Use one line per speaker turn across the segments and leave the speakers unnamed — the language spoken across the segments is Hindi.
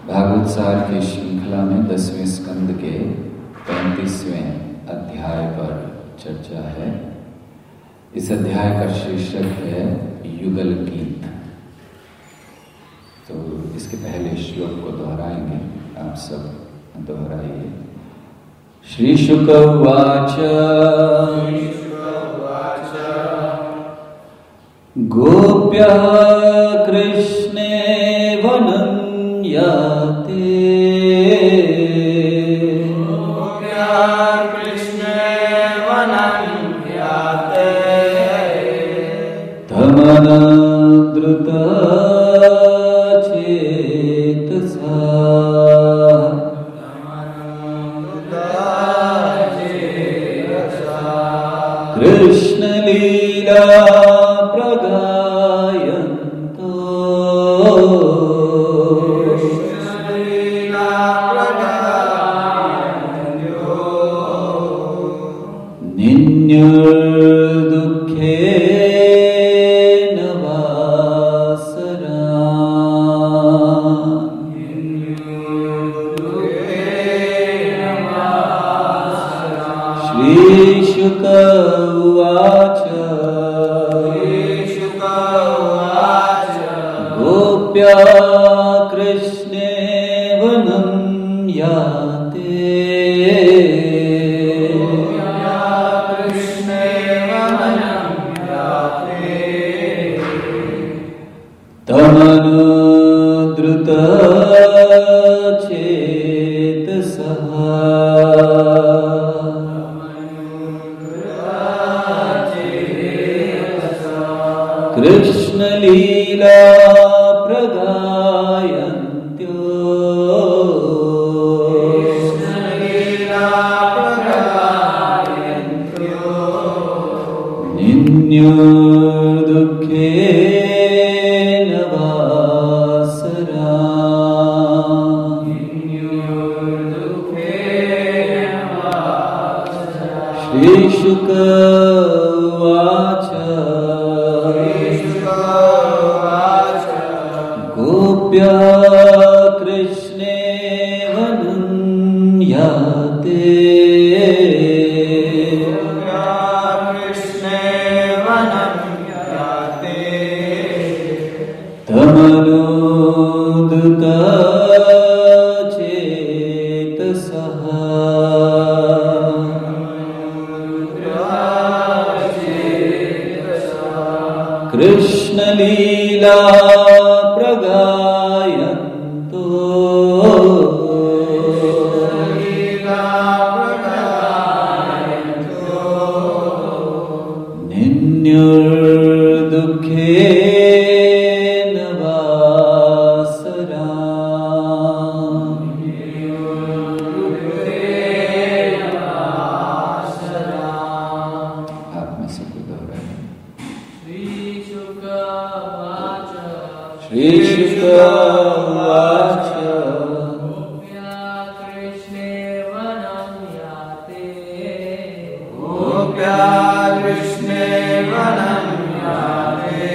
भागवत सार की श्रृंखला में 10वें स्कंद के 35वें अध्याय पर चर्चा है। इस अध्याय का शीर्षक है युगल गीत। तो इसके पहले श्लोक को दोहराएंगे, आप सब दोहराइए। श्री शुक उवाच गोप्यः कृष्णे वनं याते तमनद्रुता चेतसा कृष्णलीला कृष्णे वनं याते तमनुद्रुता चेतसः कृष्णलीला कृष्णलीला प्रगायन्तो निन्युर्दुःखेन वासरा। आप में से कोई दोहराए। श्री शुक उवाच गोप्या कृष्णे वनं याते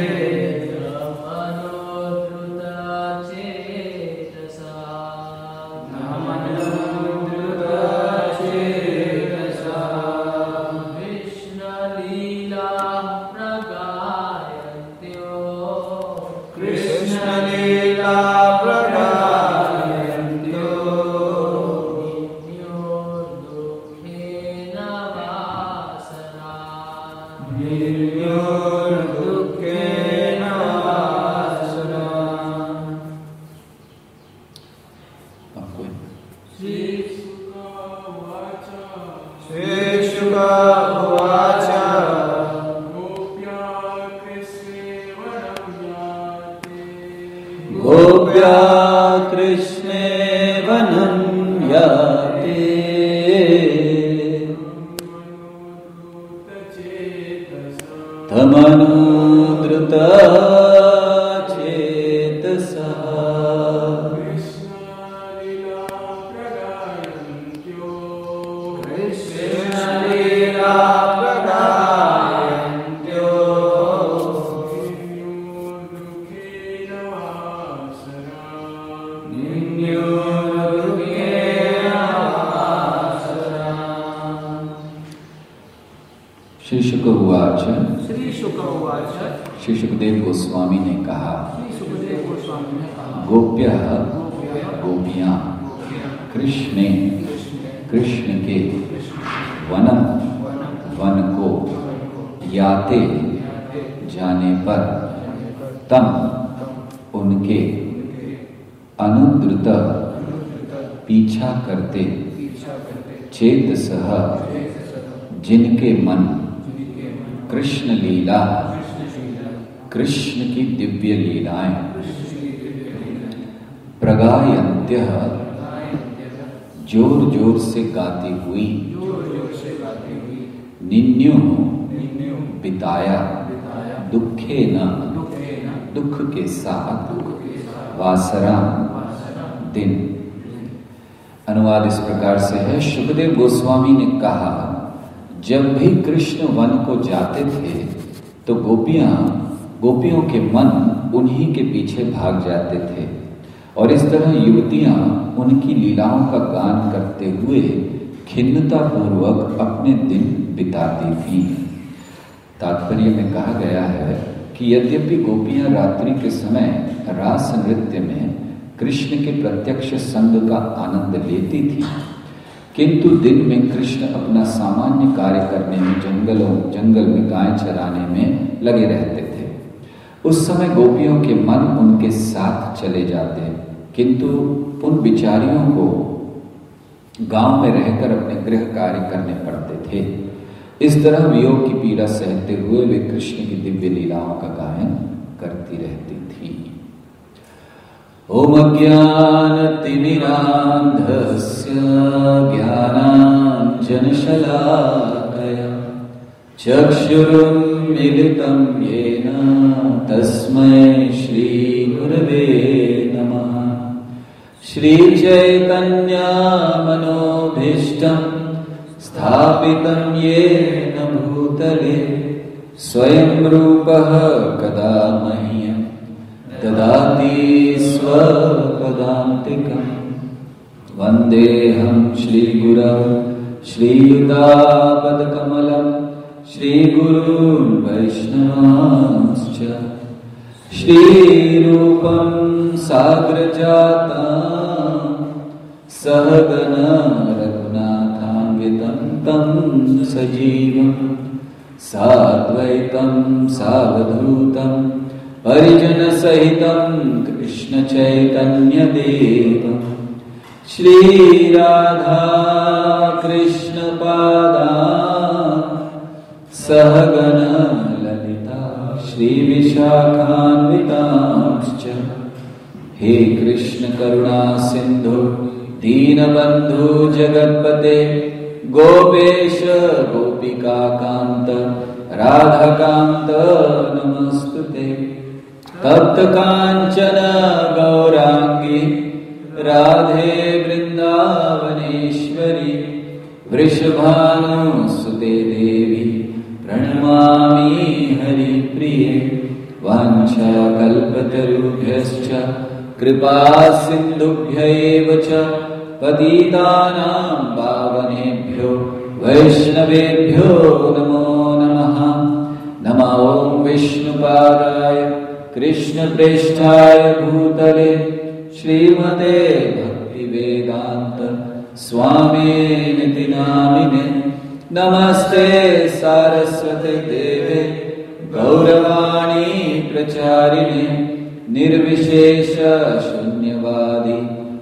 गोप्या कृष्णे वनं याते तमनुद्रुता चेतसः कृष्णलीला प्रगायन्त्यो उवाच।
श्री शुक उवाच।
श्री सुखदेव गोस्वामी ने कहा,
गोप्यः
गोपियाँ कृष्णे कृष्ण के वनम वन को याते जाने पर तम उनके अनुद्रुत पीछा करते चेतसः जिनके मन कृष्ण लीला कृष्ण की दिव्य लीलाएं प्रगायन्त्यः जोर जोर से गाती हुई निन्यु बिताया दुखे न दुख के साथ वासरा दिन। अनुवाद इस प्रकार से है। सुखदेव गोस्वामी ने कहा, जब भी कृष्ण वन को जाते थे तो गोपियों के मन उन्हीं के पीछे भाग जाते थे और इस तरह युवतियां उनकी लीलाओं का गान करते हुए खिन्नता पूर्वक अपने दिन बिताती थीं। तात्पर्य में कहा गया है कि यद्यपि गोपियां रात्रि के समय रास नृत्य में कृष्ण के प्रत्यक्ष संग का आनंद लेती थी, किंतु दिन में कृष्ण अपना सामान्य कार्य करने में जंगल में गाय चराने में लगे रहते थे। उस समय गोपियों के मन उनके साथ चले जाते, किंतु उन बिचारियों को गांव में रहकर अपने गृह कार्य करने पड़ते थे। इस तरह वियोग की पीड़ा सहते हुए वे कृष्ण की दिव्य लीलाओं का गायन करती रहती थी। ओम ज्ञानतिमिरान्धस्य ज्ञानाञ्जनशलाकया चक्षुरुन्मीलितं येन तस्मै श्रीगुरवे नमः। श्रीचैतन्यमनोभीष्टं स्थापितं येन भूतले स्वयं रूपः कदा मह्यं ददाति स्वपदान्तिकं। वन्देऽहं श्रीगुरौ श्रीयुतापदकमलं श्रीगुरून् वैष्णवांश्च श्रीरूपं साग्रजातं सहगना रघुनाथान्वितं तं सजीवं साद्वैतं सावधूतं परिजनसहितं कृष्णचैतन्यदेवं श्रीराधा कृष्णपादान् सहगना ललिता श्रीविशाखान्वितांश्च। हे कृष्ण करुणा सिन्धु दीनबन्धु जगत्पते गोपेश गोपिकाकान्त राधाकान्त नमस्तुते। तप्त कांचन गौरांगी राधे वृंदावनेश्वरी वृषभानुसुते देवी प्रणमामि हरिप्रिये। वाञ्छाकल्पतरुभ्यश्च कृपा सिन्धुभ्यैव च पतितानां पावनेभ्यो वैष्णवेभ्यो नमो नमः। नमो विष्णुपादाय कृष्णप्रेष्ठाय भूतले श्रीमते भक्तिवेदान्त स्वामिनिति नामिने। नमस्ते सारस्वते देवे गौरवाणी प्रचारिणे निर्विशेष शून्यवादी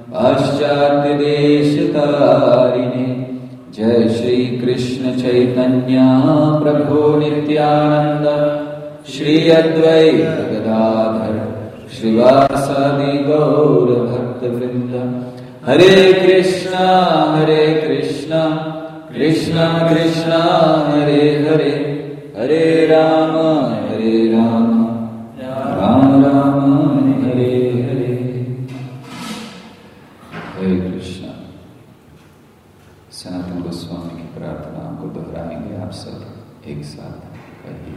पाश्चात्यदेशतारिणे। जय श्री कृष्ण चैतन्य प्रभु नित्यानंद श्री अद्वैत गदाधर श्रीवासादि गौर भक्तवृंद। हरे कृष्णा कृष्णा कृष्णा हरे हरे, हरे राम राम राम हरे हरे। हरे कृष्णा। सनातन गोस्वामी की प्रार्थना को दोहराएंगे आप सब एक साथ, कहिए।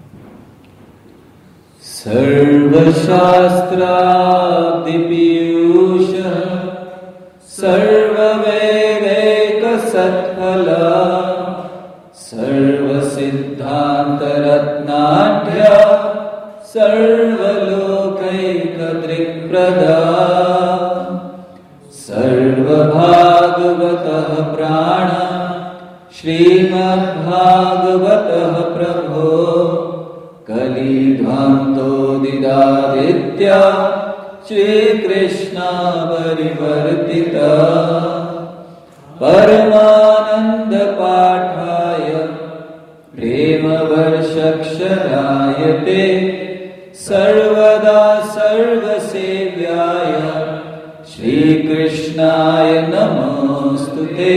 सर्वशास्त्रादिपीयूष सर्ववेदैकसत्फल सर्वसंसारसारसार सिद्धान्तरत्नाढ्य सर्वलोकैकदृक्प्रदा सर्वभागवतः प्राण श्रीमद्भागवतः प्रभो कलिध्वंतोदिदादित्य श्रीकृष्णा परिवर्तिता परमानंद पाठाय प्रेमवर्षक्षराय ते सर्वदा सर्वसेव्याय श्रीकृष्णाय नमोस्तुते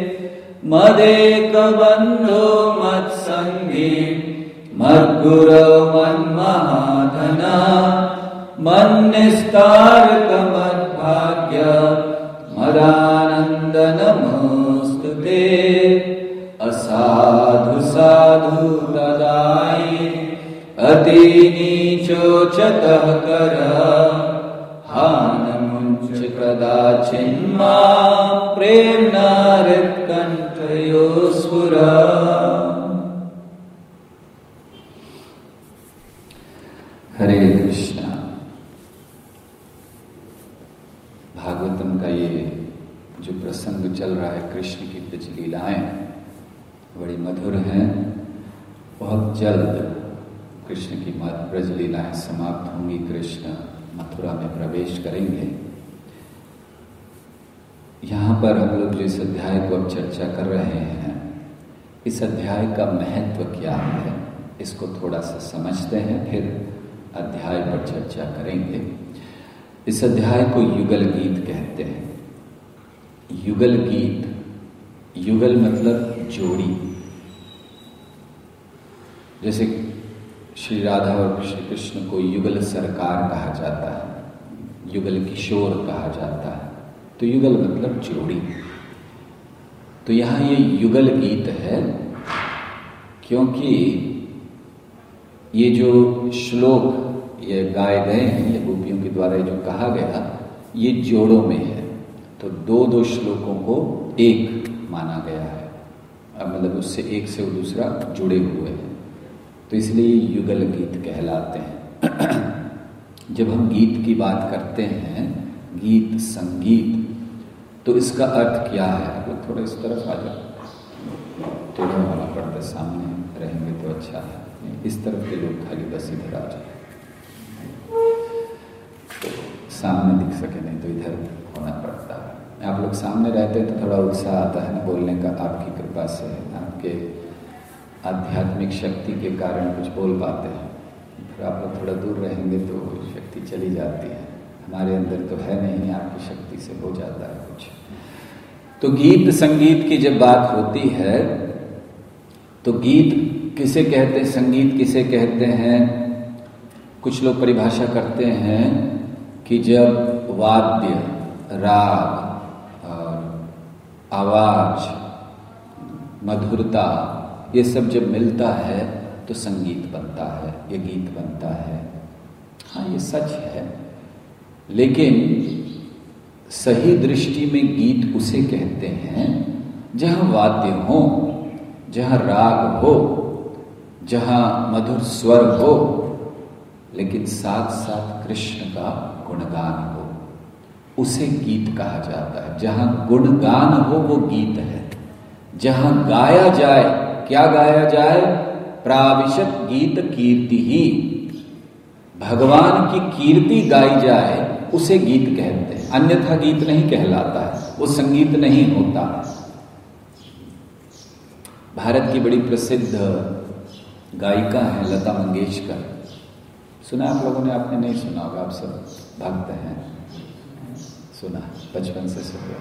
मदेकबन्धो मत्सङ्गी मद्गुरो मन्महाधना मन्निस्तारक मद्भाग्य मदानन्द नमोस्तुते असाधु साधु तदायि अतिनीचोचतः कर हानमुञ्च कदाचिन्मा प्रेम्णा हृत्कण्ठयोस्फुरा। हरे कृष्णा। भागवतम का ये जो प्रसंग चल रहा है, कृष्ण की ब्रज लीलाएं बड़ी मधुर हैं। बहुत जल्द कृष्ण की ब्रज लीलाएं समाप्त होंगी, कृष्ण मथुरा में प्रवेश करेंगे। यहाँ पर हम लोग जो इस अध्याय को अब चर्चा कर रहे हैं, इस अध्याय का महत्व क्या है, इसको थोड़ा सा समझते हैं, फिर अध्याय पर चर्चा करेंगे। इस अध्याय को युगल गीत कहते हैं। युगल गीत, युगल मतलब जोड़ी। जैसे श्री राधा और श्री कृष्ण को युगल सरकार कहा जाता है, युगल किशोर कहा जाता है, तो युगल मतलब जोड़ी। तो यहाँ ये युगल गीत है क्योंकि ये जो श्लोक ये गाए गए हैं, ये गोपियों के द्वारा जो कहा गया, ये जोड़ों में है। तो दो दो श्लोकों को एक माना गया है, मतलब उससे एक से वो दूसरा जुड़े हुए हैं, तो इसलिए युगल गीत कहलाते हैं। जब हम गीत की बात करते हैं, गीत संगीत, तो इसका अर्थ क्या है? वो थोड़ा इस तरफ आ जाओ, टेढ़ा होना पड़ता है, सामने रहेंगे तो अच्छा है। इस तरफ के लोग खाली बस इधर आ जाए, तो सामने दिख सके, नहीं तो इधर होना पड़ता है। आप लोग सामने रहते हैं तो थोड़ा उत्साह आता है ना बोलने का, आपकी कृपा से, आपके आध्यात्मिक शक्ति के कारण कुछ बोल पाते हैं। फिर आप लोग थोड़ा दूर रहेंगे तो शक्ति चली जाती है। हमारे अंदर तो है नहीं, आपकी शक्ति से हो जाता है कुछ। तो गीत संगीत की जब बात होती है तो गीत किसे कहते हैं, संगीत किसे कहते हैं? कुछ लोग परिभाषा करते हैं कि जब वाद्य, राग और आवाज, मधुरता, ये सब जब मिलता है तो संगीत बनता है, ये गीत बनता है। हाँ, ये सच है, लेकिन सही दृष्टि में गीत उसे कहते हैं जहाँ वाद्य हो, जहाँ राग हो, जहाँ मधुर स्वर हो, लेकिन साथ साथ कृष्ण का गुणगान हो, उसे गीत कहा जाता है। जहाँ गुणगान हो वो गीत है। जहाँ गाया जाए, क्या गाया जाए? प्राविशत गीत कीर्ति ही, भगवान की कीर्ति गाई जाए, उसे गीत कहते हैं। अन्यथा गीत नहीं कहलाता है, वो संगीत नहीं होता है। भारत की बड़ी प्रसिद्ध गायिका है लता मंगेशकर, सुना आप लोगों ने? आपने नहीं सुना होगा, आप सब भक्त हैं, सुना, बचपन से सुना।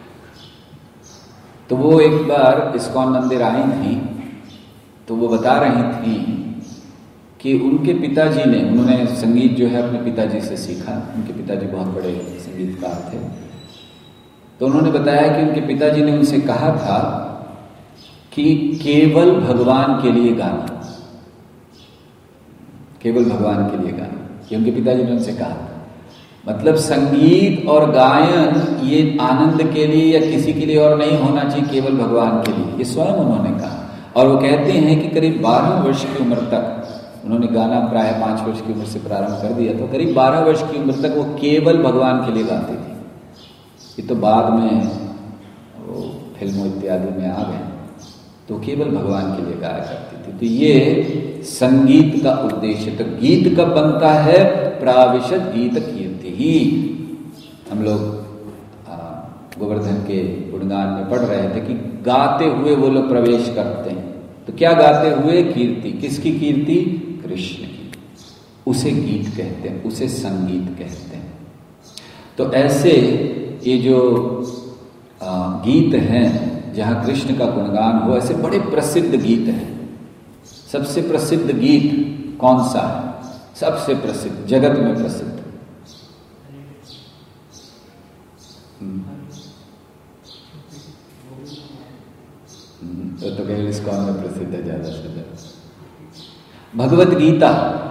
तो वो एक बार इस्कॉन मंदिर आई थी, तो वो बता रही थी कि उनके पिताजी ने, उन्होंने संगीत जो है अपने पिताजी से सीखा। उनके पिताजी बहुत बड़े संगीतकार थे। तो उन्होंने बताया कि उनके पिताजी ने उनसे कहा था कि केवल भगवान के लिए गाना, केवल भगवान के लिए गाना, ये उनके पिताजी ने उनसे कहा था। मतलब संगीत और गायन ये आनंद के लिए या किसी के लिए और नहीं होना चाहिए, केवल भगवान के लिए, ये स्वयं उन्होंने कहा। और वो कहते हैं कि करीब 12 वर्ष की उम्र तक, उन्होंने गाना प्राय 5 वर्ष की उम्र से प्रारंभ कर दिया, तो करीब 12 वर्ष की उम्र तक वो केवल भगवान के लिए गाती थी। ये तो बाद में वो फिल्मों इत्यादि में आ गए, तो केवल भगवान के लिए गाया करती थी। तो ये संगीत का उद्देश्य। तो गीत कब बनता है? प्राविशद गीत कीर्ति ही। हम लोग गोवर्धन के गुणगान में पढ़ रहे थे कि गाते हुए वो लोग प्रवेश करते हैं। तो क्या गाते हुए? कीर्ति। किसकी कीर्ति? कृष्ण की। उसे गीत कहते हैं, उसे संगीत कहते हैं। तो ऐसे ये जो गीत हैं जहाँ कृष्ण का गुणगान हो, ऐसे बड़े प्रसिद्ध गीत हैं। सबसे प्रसिद्ध गीत कौन सा है? सबसे प्रसिद्ध, जगत में प्रसिद्ध तो केवल इस्कॉन में प्रसिद्ध है ज्यादा से ज्यादा। भगवत गीता।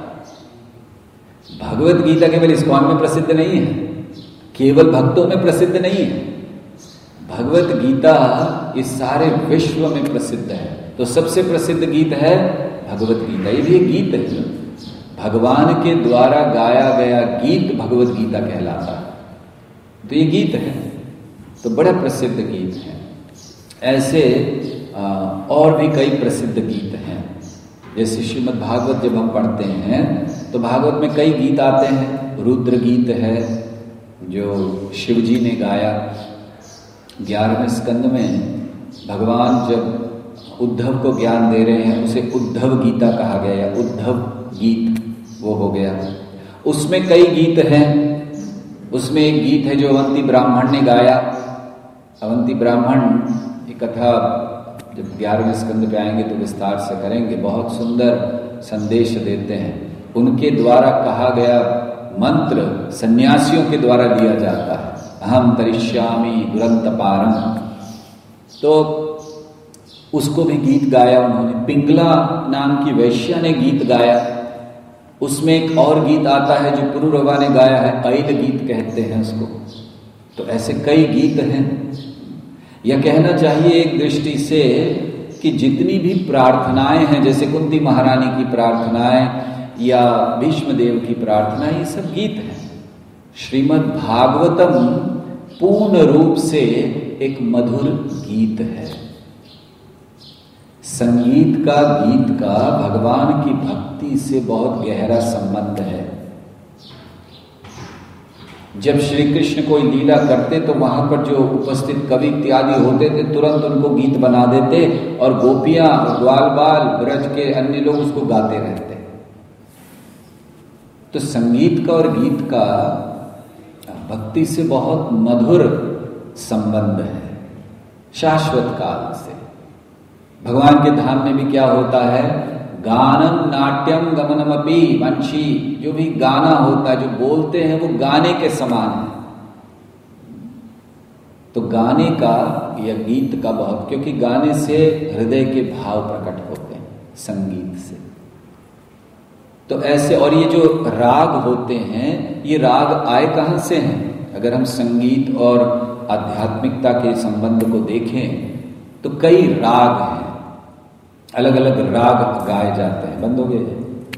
भगवत गीता केवल इस्कॉन में प्रसिद्ध नहीं है, केवल भक्तों में प्रसिद्ध नहीं है। भगवत गीता इस सारे विश्व में प्रसिद्ध है। तो सबसे प्रसिद्ध गीत है भगवत गीता। ये भी एक गीत है, भगवान के द्वारा गाया गया गीत भगवत गीता कहलाता है। तो ये गीत है, तो बड़ा प्रसिद्ध गीत है। ऐसे और भी कई प्रसिद्ध गीत हैं। जैसे श्रीमद् भागवत जब हम पढ़ते हैं तो भागवत में कई गीत आते हैं। रुद्र गीत है जो शिव जी ने गाया। 11वें स्कंद में भगवान जब उद्धव को ज्ञान दे रहे हैं, उसे उद्धव गीता कहा गया, उद्धव गीत वो हो गया। उसमें कई गीत हैं। उसमें एक गीत है जो अवंती ब्राह्मण ने गाया। अवंती ब्राह्मण की कथा जब 11वें स्कंद पे आएंगे तो विस्तार से करेंगे। बहुत सुंदर संदेश देते हैं। उनके द्वारा कहा गया मंत्र सन्यासियों के द्वारा दिया जाता है, अहम तरिष्यामि दुरंत पारम। तो उसको भी गीत गाया उन्होंने। पिंगला नाम की वैश्या ने गीत गाया। उसमें एक और गीत आता है जो पुरुरवा ने गाया है, ऐल गीत कहते हैं उसको। तो ऐसे कई गीत हैं। यह कहना चाहिए एक दृष्टि से कि जितनी भी प्रार्थनाएं हैं, जैसे कुंती महारानी की प्रार्थनाएं या भीष्मदेव की प्रार्थना, ये सब गीत हैं। श्रीमद् भागवतम पूर्ण रूप से एक मधुर गीत है। संगीत का, गीत का भगवान की भक्ति से बहुत गहरा संबंध है। जब श्री कृष्ण कोई लीला करते तो वहां पर जो उपस्थित कवि इत्यादि होते थे तुरंत उनको गीत बना देते, और गोपियां, ग्वाल बाल, ब्रज के अन्य लोग उसको गाते रहते। तो संगीत का और गीत का भक्ति से बहुत मधुर संबंध है, शाश्वत काल से। भगवान के धाम में भी क्या होता है? गानम नाट्यम गमनमपि वंशी। जो भी गाना होता है, जो बोलते हैं, वो गाने के समान है। तो गाने का या गीत का बहुत, क्योंकि गाने से हृदय के भाव प्रकट होते हैं, संगीत से। तो ऐसे, और ये जो राग होते हैं, ये राग आए कहां से हैं? अगर हम संगीत और आध्यात्मिकता के संबंध को देखें तो कई राग हैं, अलग अलग राग गाए जाते हैं। बंद हो गए।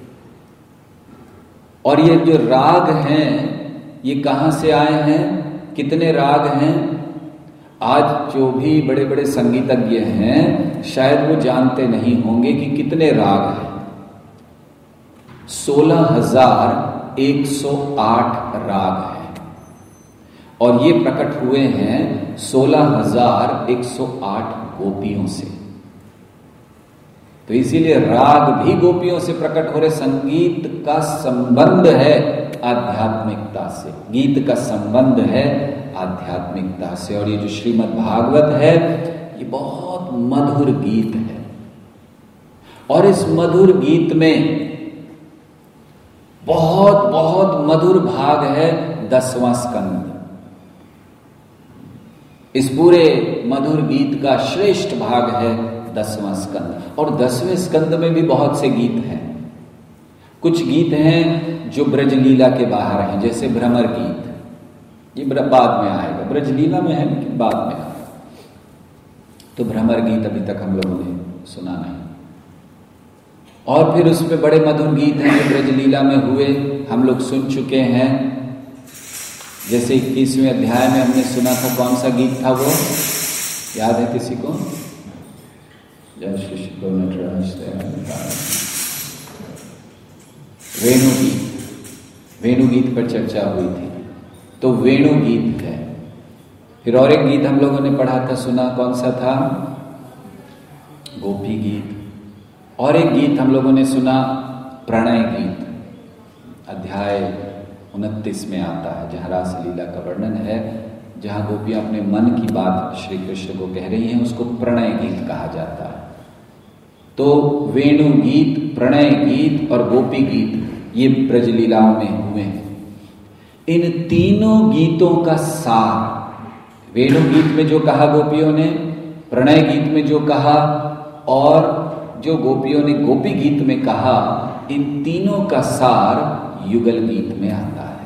और ये जो राग हैं, ये कहां से आए हैं? कितने राग हैं? आज जो भी बड़े बड़े संगीतज्ञ हैं शायद वो जानते नहीं होंगे कि कितने राग हैं। 16,108 राग हैं, और ये प्रकट हुए हैं 16,108 गोपियों से। तो इसीलिए राग भी गोपियों से प्रकट हो रहे। संगीत का संबंध है आध्यात्मिकता से, गीत का संबंध है आध्यात्मिकता से। और ये जो श्रीमद् भागवत है, ये बहुत मधुर गीत है। और इस मधुर गीत में बहुत बहुत मधुर भाग है 10वां स्कंद। इस पूरे मधुर गीत का श्रेष्ठ भाग है 10वां स्कंद। और 10वें स्कंद में भी बहुत से गीत हैं। कुछ गीत हैं जो ब्रजलीला के बाहर हैं, जैसे भ्रमर गीत। ये बाद में आएगा, ब्रजलीला में है लेकिन बाद में आएगा। तो भ्रमर गीत अभी तक हम लोगों ने सुना नहीं। और फिर उसमें बड़े मधुर गीत हैं जो ब्रजलीला में हुए, हम लोग सुन चुके हैं। जैसे 21वें अध्याय में हमने सुना था, कौन सा गीत था वो, याद है किसी को? जय श्री शुक्र नटराज। वेणु गीत पर चर्चा हुई थी, तो वेणु गीत है। फिर और एक गीत हम लोगों ने पढ़ा था, सुना, कौन सा था? गोपी गीत। और एक गीत हम लोगों ने सुना, प्रणय गीत, अध्याय 29 में आता है, जहाँ रासलीला का वर्णन है, जहाँ गोपियां अपने मन की बात श्री कृष्ण को कह रही हैं, उसको प्रणय गीत कहा जाता है। तो वेणु गीत, प्रणय गीत और गोपी गीत ये ब्रजलीलाओं में हुए हैं। इन तीनों गीतों का सार, वेणु गीत में जो कहा गोपियों ने, प्रणय गीत में जो कहा, और जो गोपियों ने गोपी गीत में कहा, इन तीनों का सार युगल गीत में आता है।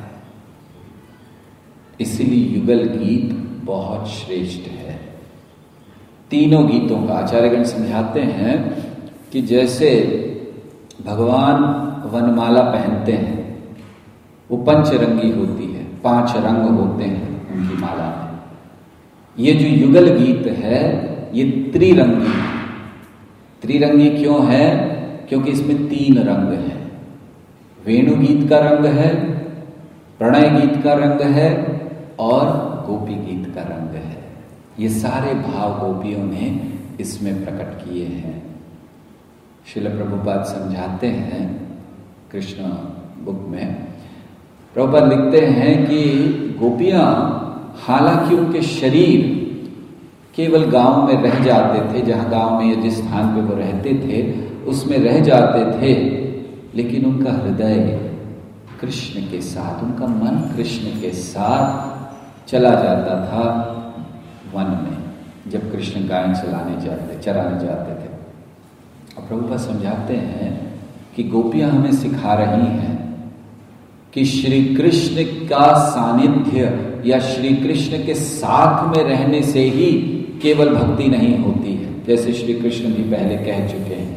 इसलिए युगल गीत बहुत श्रेष्ठ है। तीनों गीतों का आचार्यगण समझाते हैं कि जैसे भगवान वनमाला पहनते हैं, वो पंचरंगी होती है, 5 रंग होते हैं उनकी माला में। ये जो युगल गीत है ये त्रिरंगी है। त्रिरंगी क्यों है? क्योंकि इसमें 3 रंग हैं। वेणु गीत का रंग है, प्रणय गीत का रंग है और गोपी गीत का रंग है। ये सारे भाव गोपियों ने इसमें प्रकट किए हैं। श्रील प्रभुपाद समझाते हैं कृष्ण बुक में, प्रभुपाद लिखते हैं कि गोपियां, हालांकि उनके शरीर केवल गांव में रह जाते थे, जहां गांव में या जिस स्थान पे वो रहते थे उसमें रह जाते थे, लेकिन उनका हृदय कृष्ण के साथ, उनका मन कृष्ण के साथ चला जाता था वन में, जब कृष्ण गाय चराने जाते थे। और प्रभुपाद समझाते हैं कि गोपियां हमें सिखा रही हैं कि श्री कृष्ण का सानिध्य या श्री कृष्ण के साथ में रहने से ही केवल भक्ति नहीं होती है। जैसे श्री कृष्ण भी पहले कह चुके हैं,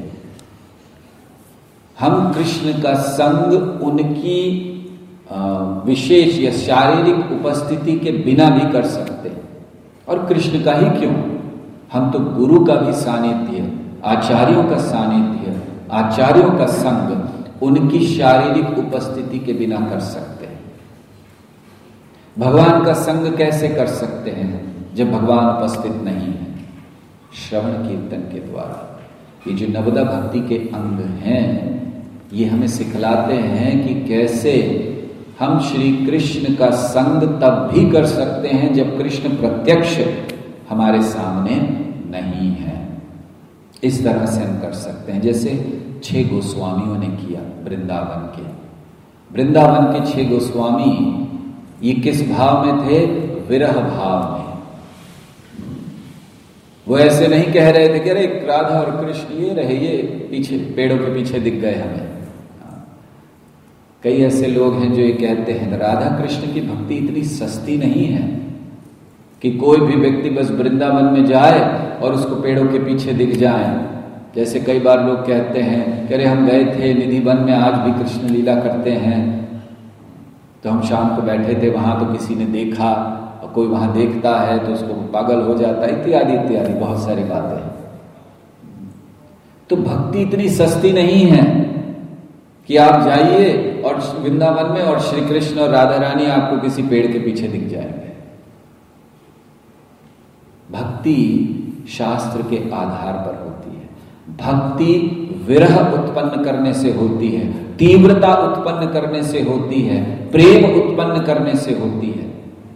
हम कृष्ण का संग उनकी विशेष या शारीरिक उपस्थिति के बिना भी कर सकते हैं। और कृष्ण का ही क्यों, हम तो गुरु का भी सानिध्य, आचार्यों का सानिध्य, आचार्यों का संग उनकी शारीरिक उपस्थिति के बिना कर सकते हैं। भगवान का संग कैसे कर सकते हैं जब भगवान उपस्थित नहीं है? श्रवण कीर्तन के द्वारा। ये जो नवदा भक्ति के अंग हैं, ये हमें सिखलाते हैं कि कैसे हम श्री कृष्ण का संग तब भी कर सकते हैं जब कृष्ण प्रत्यक्ष हमारे सामने नहीं है। इस तरह से हम कर सकते हैं, जैसे 6 गोस्वामियों ने किया वृंदावन के 6 गोस्वामी। ये किस भाव में थे? विरह भाव में। वो ऐसे नहीं कह रहे थे कि अरे राधा और कृष्ण ये रहे, ये पीछे पेड़ों के पीछे दिख गए हमें। कई ऐसे लोग हैं जो ये कहते हैं राधा कृष्ण की भक्ति इतनी सस्ती नहीं है कि कोई भी व्यक्ति बस वृंदावन में जाए और उसको पेड़ों के पीछे दिख जाए। जैसे कई बार लोग कहते हैं कि अरे हम गए थे निधि वन में, आज भी कृष्ण लीला करते हैं, तो हम शाम को बैठे थे वहां तो किसी ने देखा, और कोई वहां देखता है तो उसको पागल हो जाता है, इत्यादि इत्यादि बहुत सारी बातें। तो भक्ति इतनी सस्ती नहीं है कि आप जाइए और वृंदावन में और श्री कृष्ण और राधा रानी आपको किसी पेड़ के पीछे दिख जाएंगे। भक्ति शास्त्र के आधार पर होती है। भक्ति विरह उत्पन्न करने से होती है, तीव्रता उत्पन्न करने से होती है, प्रेम उत्पन्न करने से होती है।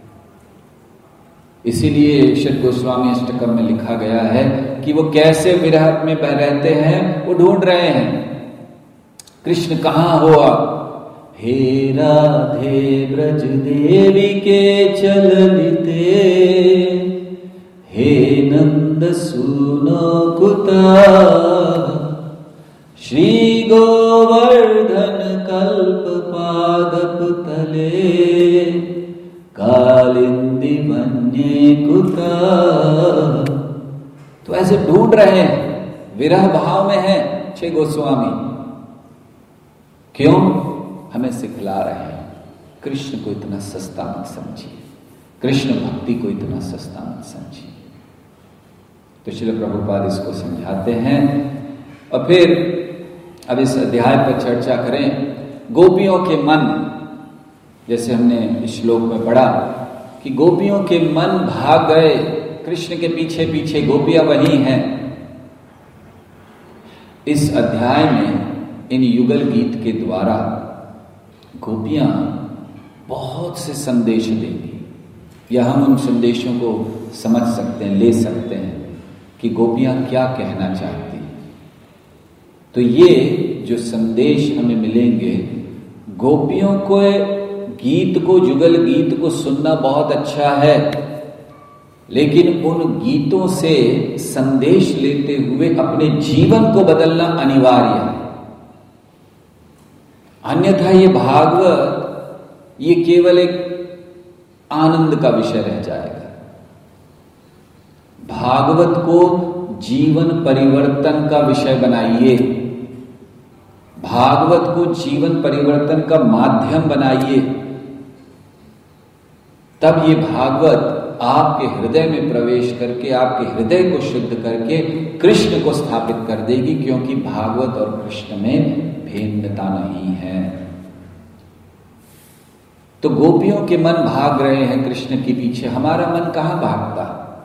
इसीलिए षट गोस्वामी अष्टकम में लिखा गया है कि वो कैसे विरह में बह रहते हैं, वो ढूंढ रहे हैं कृष्ण कहाँ हो आप। हे राधे ब्रज देवी के चलनिते, हे नंद सुनो कुता, श्री गोवर्धन कल्प पादप तले, कालिंदी वन्ये कुता। तो ऐसे ढूंढ रहे हैं, विरह भाव में है 6 गोस्वामी। क्यों? हमें सिखला रहे हैं कृष्ण को इतना सस्ता मत समझिए, कृष्ण भक्ति को इतना सस्ता मत समझिए। तो श्रील प्रभुपाद इसको समझाते हैं। और फिर अब इस अध्याय पर चर्चा करें। गोपियों के मन, जैसे हमने इस श्लोक में पढ़ा कि गोपियों के मन भाग गए कृष्ण के पीछे पीछे, गोपियां वही हैं। इस अध्याय में इन युगल गीत के द्वारा गोपियां बहुत से संदेश देंगी, या हम उन संदेशों को समझ सकते हैं, ले सकते हैं कि गोपियां क्या कहना चाहती हैं। तो ये जो संदेश हमें मिलेंगे, गोपियों को गीत को, युगल गीत को सुनना बहुत अच्छा है, लेकिन उन गीतों से संदेश लेते हुए अपने जीवन को बदलना अनिवार्य है। अन्यथा ये भागवत ये केवल एक आनंद का विषय रह जाएगा। भागवत को जीवन परिवर्तन का विषय बनाइए, भागवत को जीवन परिवर्तन का माध्यम बनाइए, तब ये भागवत आपके हृदय में प्रवेश करके आपके हृदय को शुद्ध करके कृष्ण को स्थापित कर देगी, क्योंकि भागवत और कृष्ण में भिन्नता नहीं है। तो गोपियों के मन भाग रहे हैं कृष्ण के पीछे, हमारा मन कहां भागता?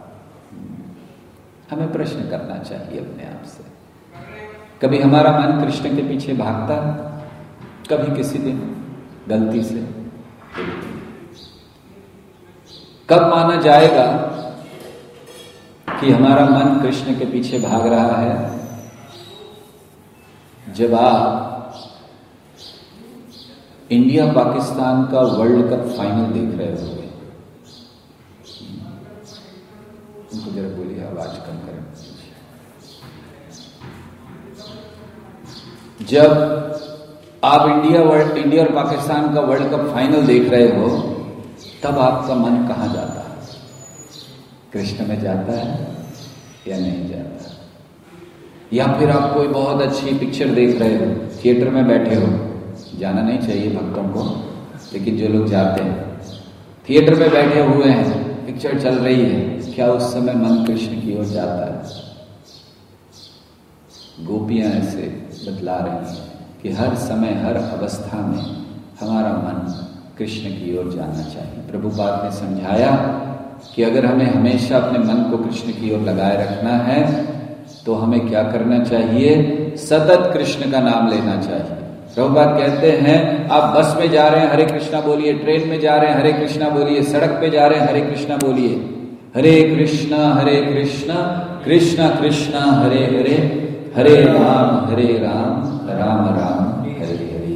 हमें प्रश्न करना चाहिए अपने आप से। कभी हमारा मन कृष्ण के पीछे भागता? कभी किसी दिन गलती से? कब माना जाएगा कि हमारा मन कृष्ण के पीछे भाग रहा है? जब आप इंडिया पाकिस्तान का वर्ल्ड कप फाइनल देख रहे होंगे। उनको जरा बोलिए आवाज कम करें। जब आप इंडिया और पाकिस्तान का वर्ल्ड कप फाइनल देख रहे हो, तब आपका मन कहां जाता है? कृष्ण में जाता है या नहीं जाता? या फिर आप कोई बहुत अच्छी पिक्चर देख रहे हो, थिएटर में बैठे हो, जाना नहीं चाहिए भक्तों को, लेकिन जो लोग जाते हैं, थिएटर में बैठे हुए हैं, पिक्चर चल रही है, क्या उस समय मन कृष्ण की ओर जाता है? गोपियां ऐसे बतला रही हैं कि हर समय हर अवस्था में हमारा मन कृष्ण की ओर जाना चाहिए। प्रभुपाद ने समझाया कि अगर हमें हमेशा अपने मन को कृष्ण की ओर लगाए रखना है तो हमें क्या करना चाहिए? सतत कृष्ण का नाम लेना चाहिए। प्रभुपाद कहते हैं आप बस में जा रहे हैं, हरे कृष्णा बोलिए, ट्रेन में जा रहे हैं, हरे कृष्णा बोलिए, सड़क पे जा रहे हैं, हरे कृष्णा बोलिए। हरे कृष्णा कृष्णा कृष्णा हरे हरे, हरे राम राम राम हरे हरे।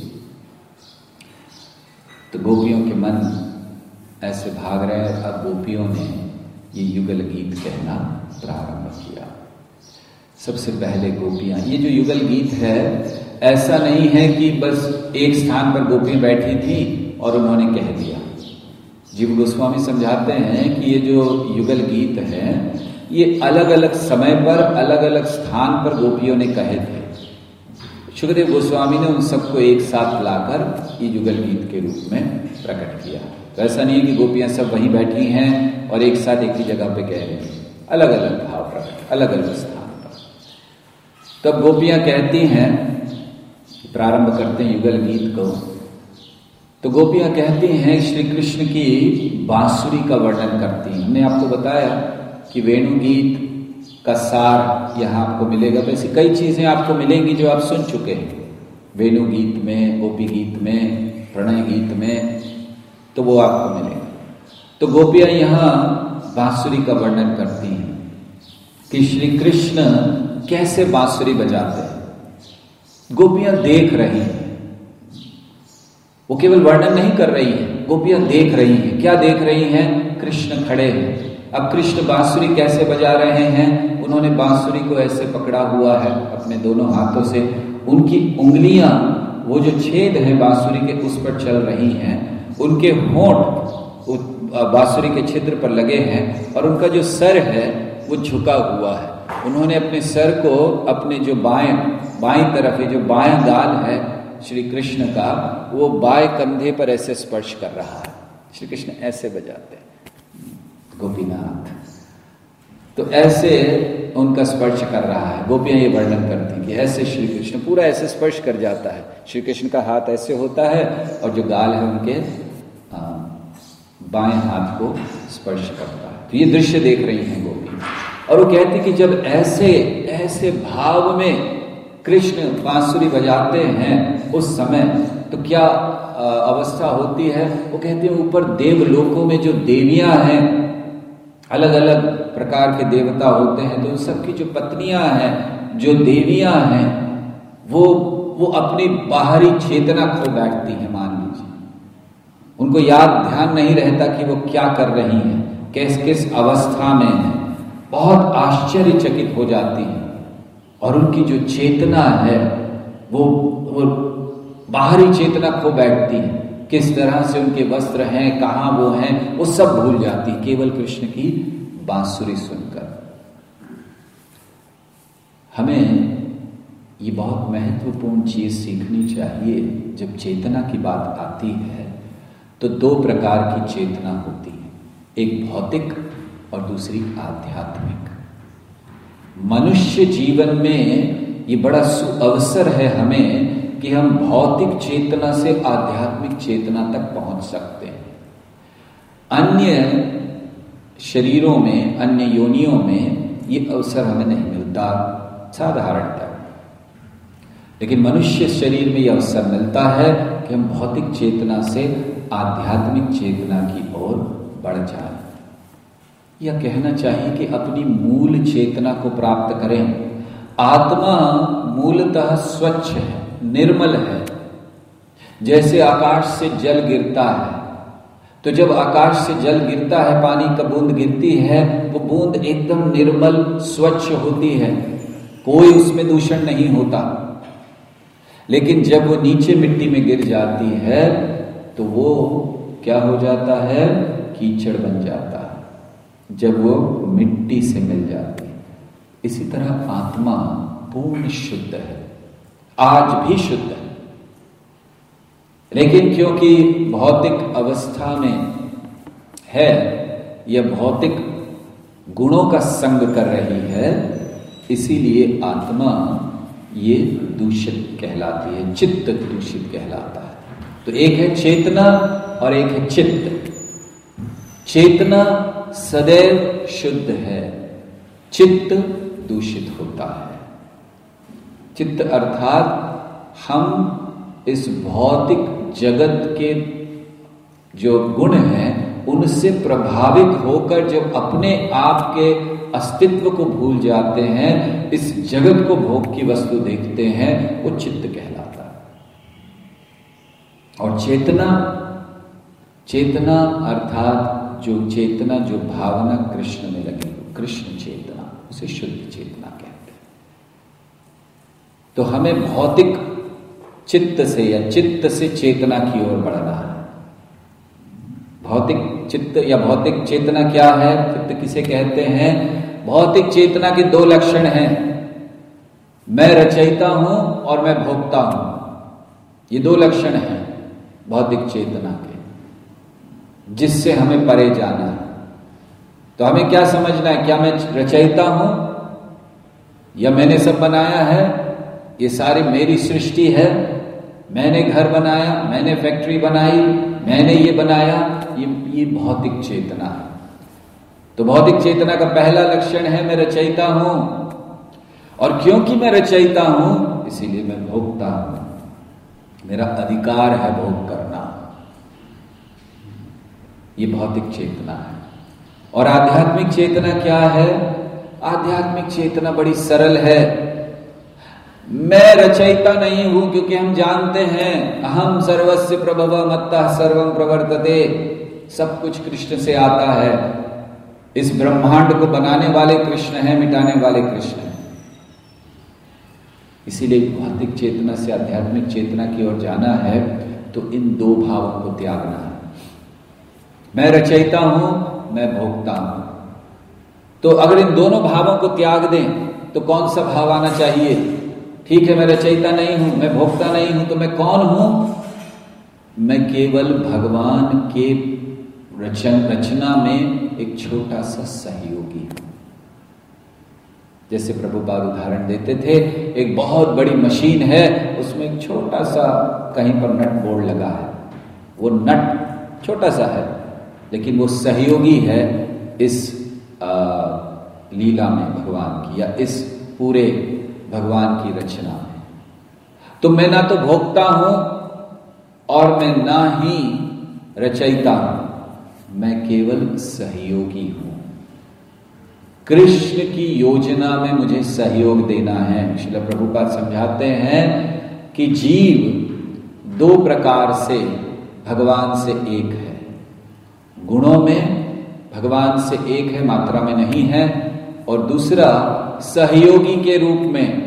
तो गोपियों के मन ऐसे भाग रहे हैं। अब गोपियों ने ये युगल गीत कहना प्रारंभ किया। सबसे पहले गोपियां, ये जो युगल गीत है ऐसा नहीं है कि बस एक स्थान पर गोपियां बैठी थी और उन्होंने कह दिया। जीव गोस्वामी समझाते हैं कि ये जो युगल गीत है ये अलग अलग समय पर अलग अलग स्थान पर गोपियों ने कहे थे। सुखदेव गोस्वामी ने उन सबको एक साथ लाकर ये युगल गीत के रूप में प्रकट किया। तो ऐसा नहीं है कि गोपियां सब वहीं बैठी हैं और एक साथ एक ही जगह पे कह रही हैं, अलग अलग भाव प्रकट, अलग अलग स्थान पर। तब गोपियां कहती हैं, प्रारंभ करते हैं युगल गीत को। तो गोपियां कहती हैं श्री कृष्ण की बांसुरी का वर्णन करती हैं। हमने आपको बताया कि वेणु गीत का सार यहाँ आपको मिलेगा। वैसे कई चीजें आपको मिलेंगी जो आप सुन चुके हैं, वेणु गीत में, गोपी गीत में, प्रणय गीत में, तो वो आपको मिलेगा। तो गोपियां यहाँ बांसुरी का वर्णन करती हैं कि श्री कृष्ण कैसे बांसुरी बजाते हैं। गोपियां देख रही हैं, वो केवल वर्णन नहीं कर रही हैं, गोपियां देख रही हैं। क्या देख रही हैं? कृष्ण खड़े हैं। अब कृष्ण बांसुरी कैसे बजा रहे हैं? उन्होंने बांसुरी को ऐसे पकड़ा हुआ है अपने दोनों हाथों से। उनकी उंगलियां, वो जो छेद है बांसुरी के, उस पर चल रही हैं। उनके होंठ बांसुरी के छिद्र पर लगे हैं और उनका जो सर है वो झुका हुआ है। उन्होंने अपने सर को अपने जो बाएं तरफ है, जो बायां गाल है, श्री कृष्ण का, वो बाएं कंधे पर ऐसे स्पर्श कर रहा है। श्री कृष्ण ऐसे बजाते हैं गोपीनाथ, तो ऐसे उनका स्पर्श कर रहा है। गोपियां ये वर्णन करती कि ऐसे श्री कृष्ण पूरा ऐसे स्पर्श कर जाता है। श्री कृष्ण का हाथ ऐसे होता है और जो गाल है उनके बाएं हाथ को स्पर्श करता है। तो ये दृश्य देख रही हैं गोपी, और वो कहती कि जब ऐसे ऐसे भाव में कृष्ण बांसुरी बजाते हैं उस समय तो क्या अवस्था होती है। वो कहते हैं ऊपर देवलोकों में जो देवियां हैं, अलग अलग प्रकार के देवता होते हैं, तो उन सबकी जो पत्नियां हैं, जो देवियां हैं, वो अपनी बाहरी चेतना खो बैठती हैं। मान लीजिए उनको याद ध्यान नहीं रहता कि वो क्या कर रही हैं, किस किस अवस्था में है, बहुत आश्चर्यचकित हो जाती हैं। और उनकी जो चेतना है वो बाहरी चेतना खो बैठती है। किस तरह से उनके वस्त्र हैं, कहाँ वो हैं, वो सब भूल जाती केवल कृष्ण की बांसुरी सुनकर। हमें ये बहुत महत्वपूर्ण चीज सीखनी चाहिए। जब चेतना की बात आती है तो दो प्रकार की चेतना होती है, एक भौतिक और दूसरी आध्यात्मिक। मनुष्य जीवन में ये बड़ा सुअवसर है हमें कि हम भौतिक चेतना से आध्यात्मिक चेतना तक पहुंच सकते हैं। अन्य शरीरों में, अन्य योनियों में ये अवसर हमें नहीं मिलता साधारणतः, लेकिन मनुष्य शरीर में ये अवसर मिलता है कि हम भौतिक चेतना से आध्यात्मिक चेतना की ओर बढ़ जाएं। यह कहना चाहिए कि अपनी मूल चेतना को प्राप्त करें। आत्मा मूलतः स्वच्छ है, निर्मल है। जैसे आकाश से जल गिरता है, तो जब आकाश से जल गिरता है, पानी का बूंद गिरती है, वो बूंद एकदम निर्मल स्वच्छ होती है, कोई उसमें दूषण नहीं होता। लेकिन जब वो नीचे मिट्टी में गिर जाती है तो वो क्या हो जाता है, कीचड़ बन जाता है जब वो मिट्टी से मिल जाती है। इसी तरह आत्मा पूर्ण शुद्ध है, आज भी शुद्ध है, लेकिन क्योंकि भौतिक अवस्था में है, यह भौतिक गुणों का संग कर रही है, इसीलिए आत्मा ये दूषित कहलाती है, चित्त दूषित कहलाता है। तो एक है चेतना और एक है चित्त। चेतना सदैव शुद्ध है, चित्त दूषित होता है। चित्त अर्थात हम इस भौतिक जगत के जो गुण हैं उनसे प्रभावित होकर जब अपने आप के अस्तित्व को भूल जाते हैं, इस जगत को भोग की वस्तु देखते हैं, वो चित्त कहलाता है। और चेतना अर्थात जो चेतना, जो भावना कृष्ण में लगी, कृष्ण चेतना, उसे शुद्ध चेतना कहते हैं। तो हमें भौतिक चित्त से या चित्त से चेतना की ओर बढ़ना है। भौतिक चित्त या भौतिक चेतना क्या है, चित्त किसे कहते हैं? भौतिक चेतना के दो लक्षण हैं, मैं रचयिता हूं और मैं भोक्ता हूं। ये दो लक्षण हैं भौतिक चेतना के, जिससे हमें परे जाना है। तो हमें क्या समझना है, क्या मैं रचयिता हूं या मैंने सब बनाया है, ये सारी मेरी सृष्टि है, मैंने घर बनाया, मैंने फैक्ट्री बनाई, मैंने ये बनाया, ये भौतिक चेतना है। तो भौतिक चेतना का पहला लक्षण है मैं रचयिता हूं, और क्योंकि मैं रचयिता हूं इसीलिए मैं भोक्ता हूं, मेरा अधिकार है भोग करना। ये भौतिक चेतना है। और आध्यात्मिक चेतना क्या है? आध्यात्मिक चेतना बड़ी सरल है। मैं रचयिता नहीं हूं, क्योंकि हम जानते हैं अहम सर्वस्य प्रभव मत्तः सर्वं प्रवर्तते, सब कुछ कृष्ण से आता है। इस ब्रह्मांड को बनाने वाले कृष्ण हैं, मिटाने वाले कृष्ण हैं। इसीलिए भौतिक चेतना से आध्यात्मिक चेतना की ओर जाना है तो इन दो भावों को त्यागना है। मैं रचयिता हूं, मैं भोक्ता हूं। तो अगर इन दोनों भावों को त्याग दें तो कौन सा भाव आना चाहिए? ठीक है, मैं रचयिता नहीं हूं, मैं भोक्ता नहीं हूं, तो मैं कौन हूं? मैं केवल भगवान के रचना में एक छोटा सा सहयोगी हूं। जैसे प्रभुपाद उदाहरण देते थे, एक बहुत बड़ी मशीन है, उसमें एक छोटा सा कहीं पर नट बोल्ट लगा है, वो नट छोटा सा है, लेकिन वो सहयोगी है इस लीला में भगवान की, या इस पूरे भगवान की रचना में। तो मैं ना तो भोक्ता हूं और मैं ना ही रचयिता हूं, मैं केवल सहयोगी हूं। कृष्ण की योजना में मुझे सहयोग देना है। श्रील प्रभुपाद समझाते हैं कि जीव दो प्रकार से भगवान से एक है। गुणों में भगवान से एक है, मात्रा में नहीं है, और दूसरा सहयोगी के रूप में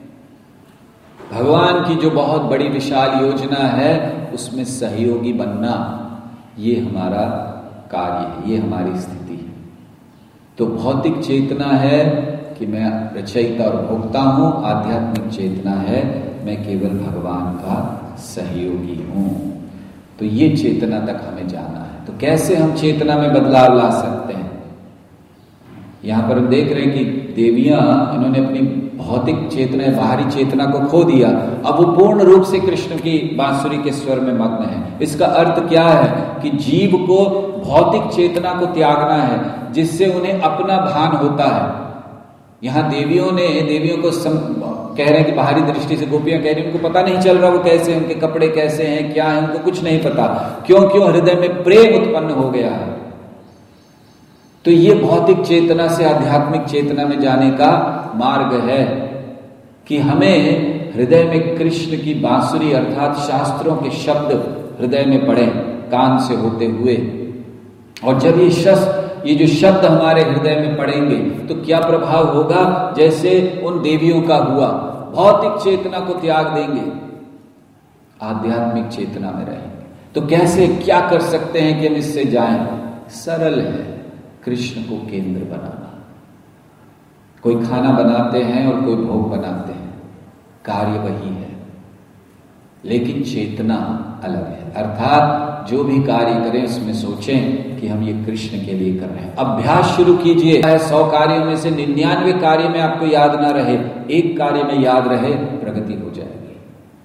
भगवान की जो बहुत बड़ी विशाल योजना है उसमें सहयोगी बनना, ये हमारा कार्य है, ये हमारी स्थिति है। तो भौतिक चेतना है कि मैं रचयिता और भोक्ता हूं, आध्यात्मिक चेतना है मैं केवल भगवान का सहयोगी हूं। तो ये चेतना तक हमें जाना है। तो कैसे हम चेतना में बदलाव ला सकते हैं? यहां पर हम देख रहे हैं कि देवियां, इन्होंने अपनी भौतिक चेतना, बाहरी चेतना को खो दिया, अब वो पूर्ण रूप से कृष्ण की बांसुरी के स्वर में मग्न है। इसका अर्थ क्या है कि जीव को भौतिक चेतना को त्यागना है, जिससे उन्हें अपना भान होता है। यहां देवियों को कह रहे हैं कि बाहरी दृष्टि से गोपियां कह रही हैं उनको पता नहीं चल रहा वो कैसे, उनके कपड़े कैसे हैं, क्या है, उनको कुछ नहीं पता। क्यों? हृदय में प्रेम उत्पन्न हो गया है। तो ये भौतिक चेतना से आध्यात्मिक चेतना में जाने का मार्ग है कि हमें हृदय में कृष्ण की बांसुरी अर्थात शास्त्रों के शब्द हृदय में पड़े कान से होते हुए। और जब ये जो शब्द हमारे हृदय में पड़ेंगे तो क्या प्रभाव होगा? जैसे उन देवियों का हुआ, भौतिक चेतना को त्याग देंगे, आध्यात्मिक चेतना में रहेंगे। तो कैसे, क्या कर सकते हैं कि हम इससे जाएं? सरल है, कृष्ण को केंद्र बनाना। कोई खाना बनाते हैं और कोई भोग बनाते हैं, कार्य वही है, लेकिन चेतना अलग है। अर्थात जो भी कार्य करें उसमें सोचें कि हम ये कृष्ण के लिए कर रहे हैं। अभ्यास शुरू कीजिए। 100 कार्यों में से 99 कार्य में आपको याद ना रहे, एक कार्य में याद रहे, प्रगति हो जाएगी।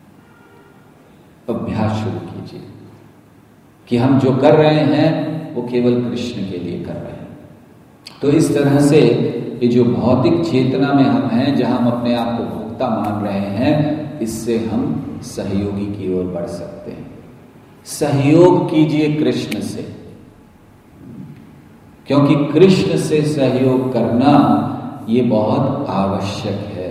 अभ्यास शुरू कीजिए कि हम जो कर रहे हैं वो केवल कृष्ण के लिए कर रहे हैं। तो इस तरह से ये जो भौतिक चेतना में हम हैं, जहां हम अपने आप को भोक्ता मान रहे हैं, इससे हम सहयोगी की ओर बढ़ सकते हैं। सहयोग कीजिए कृष्ण से, क्योंकि कृष्ण से सहयोग करना ये बहुत आवश्यक है।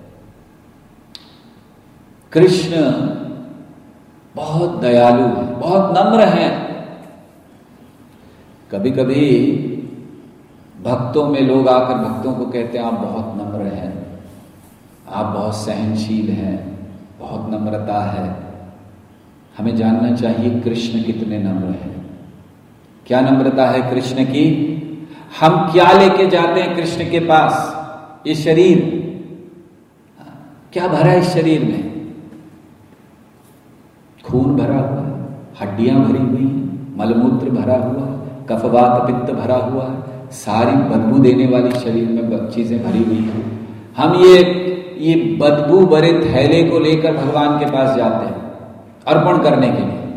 कृष्ण बहुत दयालु है, बहुत नम्र है। कभी कभी भक्तों में लोग आकर भक्तों को कहते हैं आप बहुत नम्र हैं, आप बहुत सहनशील हैं, बहुत नम्रता है। हमें जानना चाहिए कृष्ण कितने नम्र हैं। क्या नम्रता है कृष्ण की? हम क्या लेके जाते हैं कृष्ण के पास? ये शरीर, क्या भरा है इस शरीर में? खून भरा हुआ है, हड्डियां भरी हुई हैं, मलमूत्र भरा हुआ है, कफवात पित्त भरा हुआ है, सारी बदबू देने वाली शरीर में चीजें भरी हुई हैं। हम ये बदबू भरे थैले को लेकर भगवान के पास जाते हैं अर्पण करने के लिए।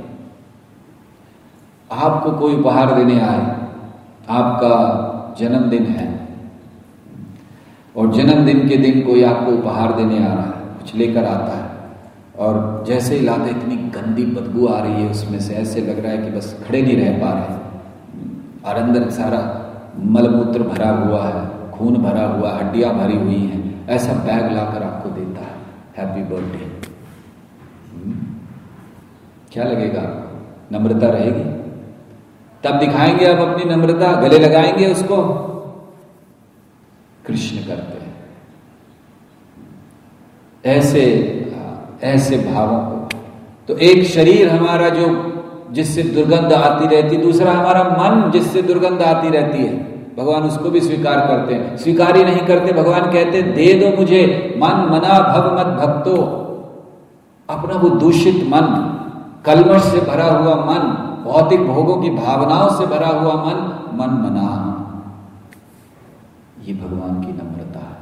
आपको कोई उपहार देने आए, आपका जन्मदिन है और जन्मदिन के दिन कोई आपको उपहार देने आ रहा है, कुछ लेकर आता है, और जैसे ही लाते इतनी गंदी बदबू आ रही है उसमें से, ऐसे लग रहा है कि बस खड़े नहीं रह पा रहे, और अंदर सारा मलमूत्र भरा हुआ है, खून भरा हुआ, हड्डियां भरी हुई हैं। ऐसा बैग लाकर आपको देता है, हैप्पी बर्थडे। क्या लगेगा आपको? नम्रता रहेगी? तब दिखाएंगे आप अपनी नम्रता, गले लगाएंगे उसको? कृष्ण करते हैं ऐसे भावों को। तो एक शरीर हमारा जो जिससे दुर्गंध आती रहती, दूसरा हमारा मन जिससे दुर्गंध आती रहती है। भगवान उसको भी स्वीकार करते हैं। स्वीकार ही नहीं करते, भगवान कहते दे दो मुझे मन मना भव मत भक्तो। अपना वो दूषित मन, कल्मश से भरा हुआ मन, भौतिक भोगों की भावनाओं से भरा हुआ मन मना। ये भगवान की नम्रता है।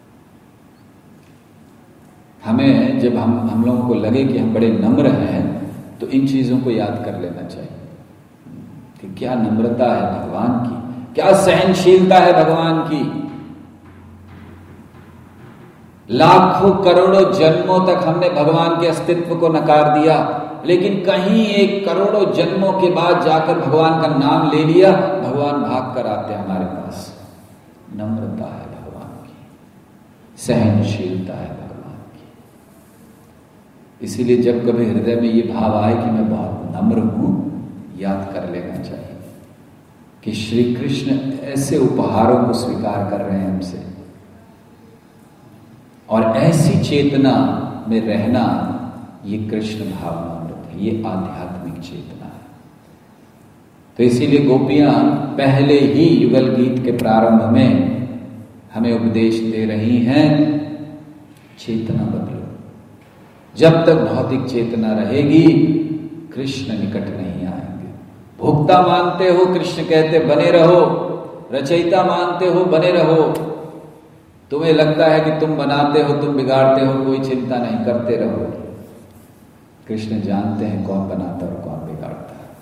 हमें जब हम लोगों को लगे कि हम बड़े नम्र हैं तो इन चीजों को याद कर लेना चाहिए कि क्या नम्रता है भगवान की, क्या सहनशीलता है भगवान की। लाखों करोड़ों जन्मों तक हमने भगवान के अस्तित्व को नकार दिया, लेकिन कहीं एक करोड़ों जन्मों के बाद जाकर भगवान का नाम ले लिया, भगवान भाग कर आते हैं हमारे पास। नम्रता है भगवान की, सहनशीलता है भगवान की। इसीलिए जब कभी हृदय में ये भाव आए कि मैं बहुत नम्र हूं, याद कर लेना चाहिए कि श्री कृष्ण ऐसे उपहारों को स्वीकार कर रहे हैं हमसे, और ऐसी चेतना में रहना ये कृष्ण भावनामृत है, ये आध्यात्मिक चेतना है। तो इसीलिए गोपियां पहले ही युगल गीत के प्रारंभ में हमें उपदेश दे रही हैं, चेतना बदलो। जब तक भौतिक चेतना रहेगी कृष्ण निकट नहीं आएंगे। भोक्ता मानते हो, कृष्ण कहते बने रहो, रचयिता मानते हो, बने रहो। तुम्हें लगता है कि तुम बनाते हो, तुम बिगाड़ते हो, कोई चिंता नहीं, करते रहो। कृष्ण जानते हैं कौन बनाता और कौन बिगाड़ता है।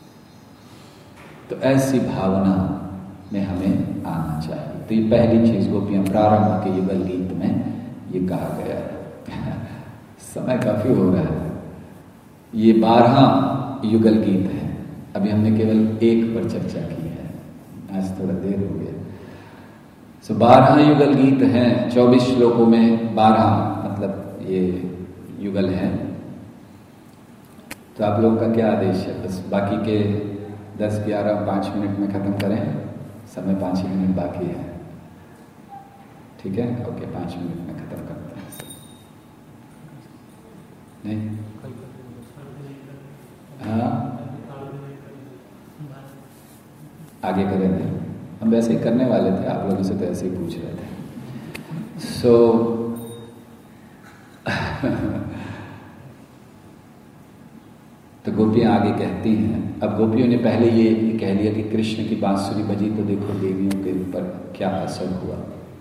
तो ऐसी भावना में हमें आना चाहिए। तो ये पहली चीज गोपियां प्रारंभ के युगल गीत में ये कहा गया है। समय काफी हो रहा है। ये 12 युगल गीत है, अभी हमने केवल एक पर चर्चा की है, आज थोड़ा देर हो गया। 12 युगल गीत हैं, 24 श्लोकों में 12 मतलब ये युगल हैं। तो आप लोगों का क्या आदेश है? बस बाकी के 10, 11, 5 मिनट में खत्म करें, समय 5 ही मिनट बाकी है, ठीक है? ओके, 5 मिनट में खत्म करते हैं। नहीं, हाँ आगे करेंगे, हम वैसे ही करने वाले थे, आप लोगों से तो ऐसे ही पूछ रहे थे। तो गोपियां आगे कहती हैं। अब गोपियों ने पहले ये कह लिया कि कृष्ण की बांसुरी बजी तो देखो देवियों के ऊपर क्या असर हुआ।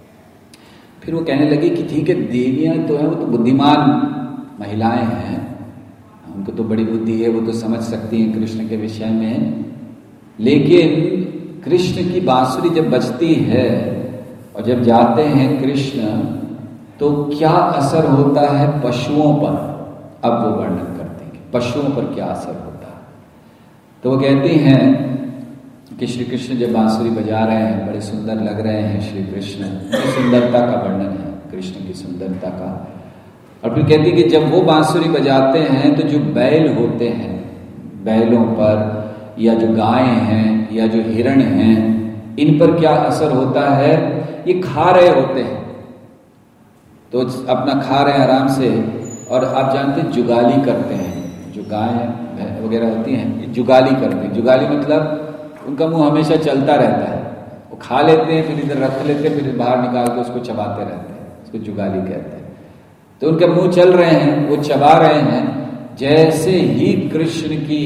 फिर वो कहने लगी कि ठीक है, देवियां तो हैं, वो तो बुद्धिमान महिलाएं हैं, उनको तो बड़ी बुद्धि है, वो तो समझ सकती हैं कृष्ण के विषय में। लेकिन कृष्ण की बांसुरी जब बजती है और जब जाते हैं कृष्ण, तो क्या असर होता है पशुओं पर। अब वो वर्णन करते हैं कि पशुओं पर क्या असर होता है। तो वो कहती हैं कि श्री कृष्ण जब बांसुरी बजा रहे हैं, बड़े सुंदर लग रहे हैं श्री कृष्ण, सुंदरता का वर्णन है कृष्ण की सुंदरता का। और फिर कहती कि जब वो बांसुरी बजाते हैं तो जो बैल होते हैं, बैलों पर या जो गायें हैं या जो हिरण हैं, इन पर क्या असर होता है। ये खा रहे होते हैं, तो अपना खा रहे हैं आराम से, और आप जानते हैं जुगाली करते हैं, जो गायें वगैरह होती हैं जुगाली करते हैं। जुगाली मतलब उनका मुंह हमेशा चलता रहता है, वो खा लेते हैं, फिर इधर रख लेते हैं, फिर बाहर निकाल के उसको चबाते रहते हैं, उसको जुगाली कहते हैं। तो उनके मुंह चल रहे हैं, वो चबा रहे हैं। जैसे ही कृष्ण की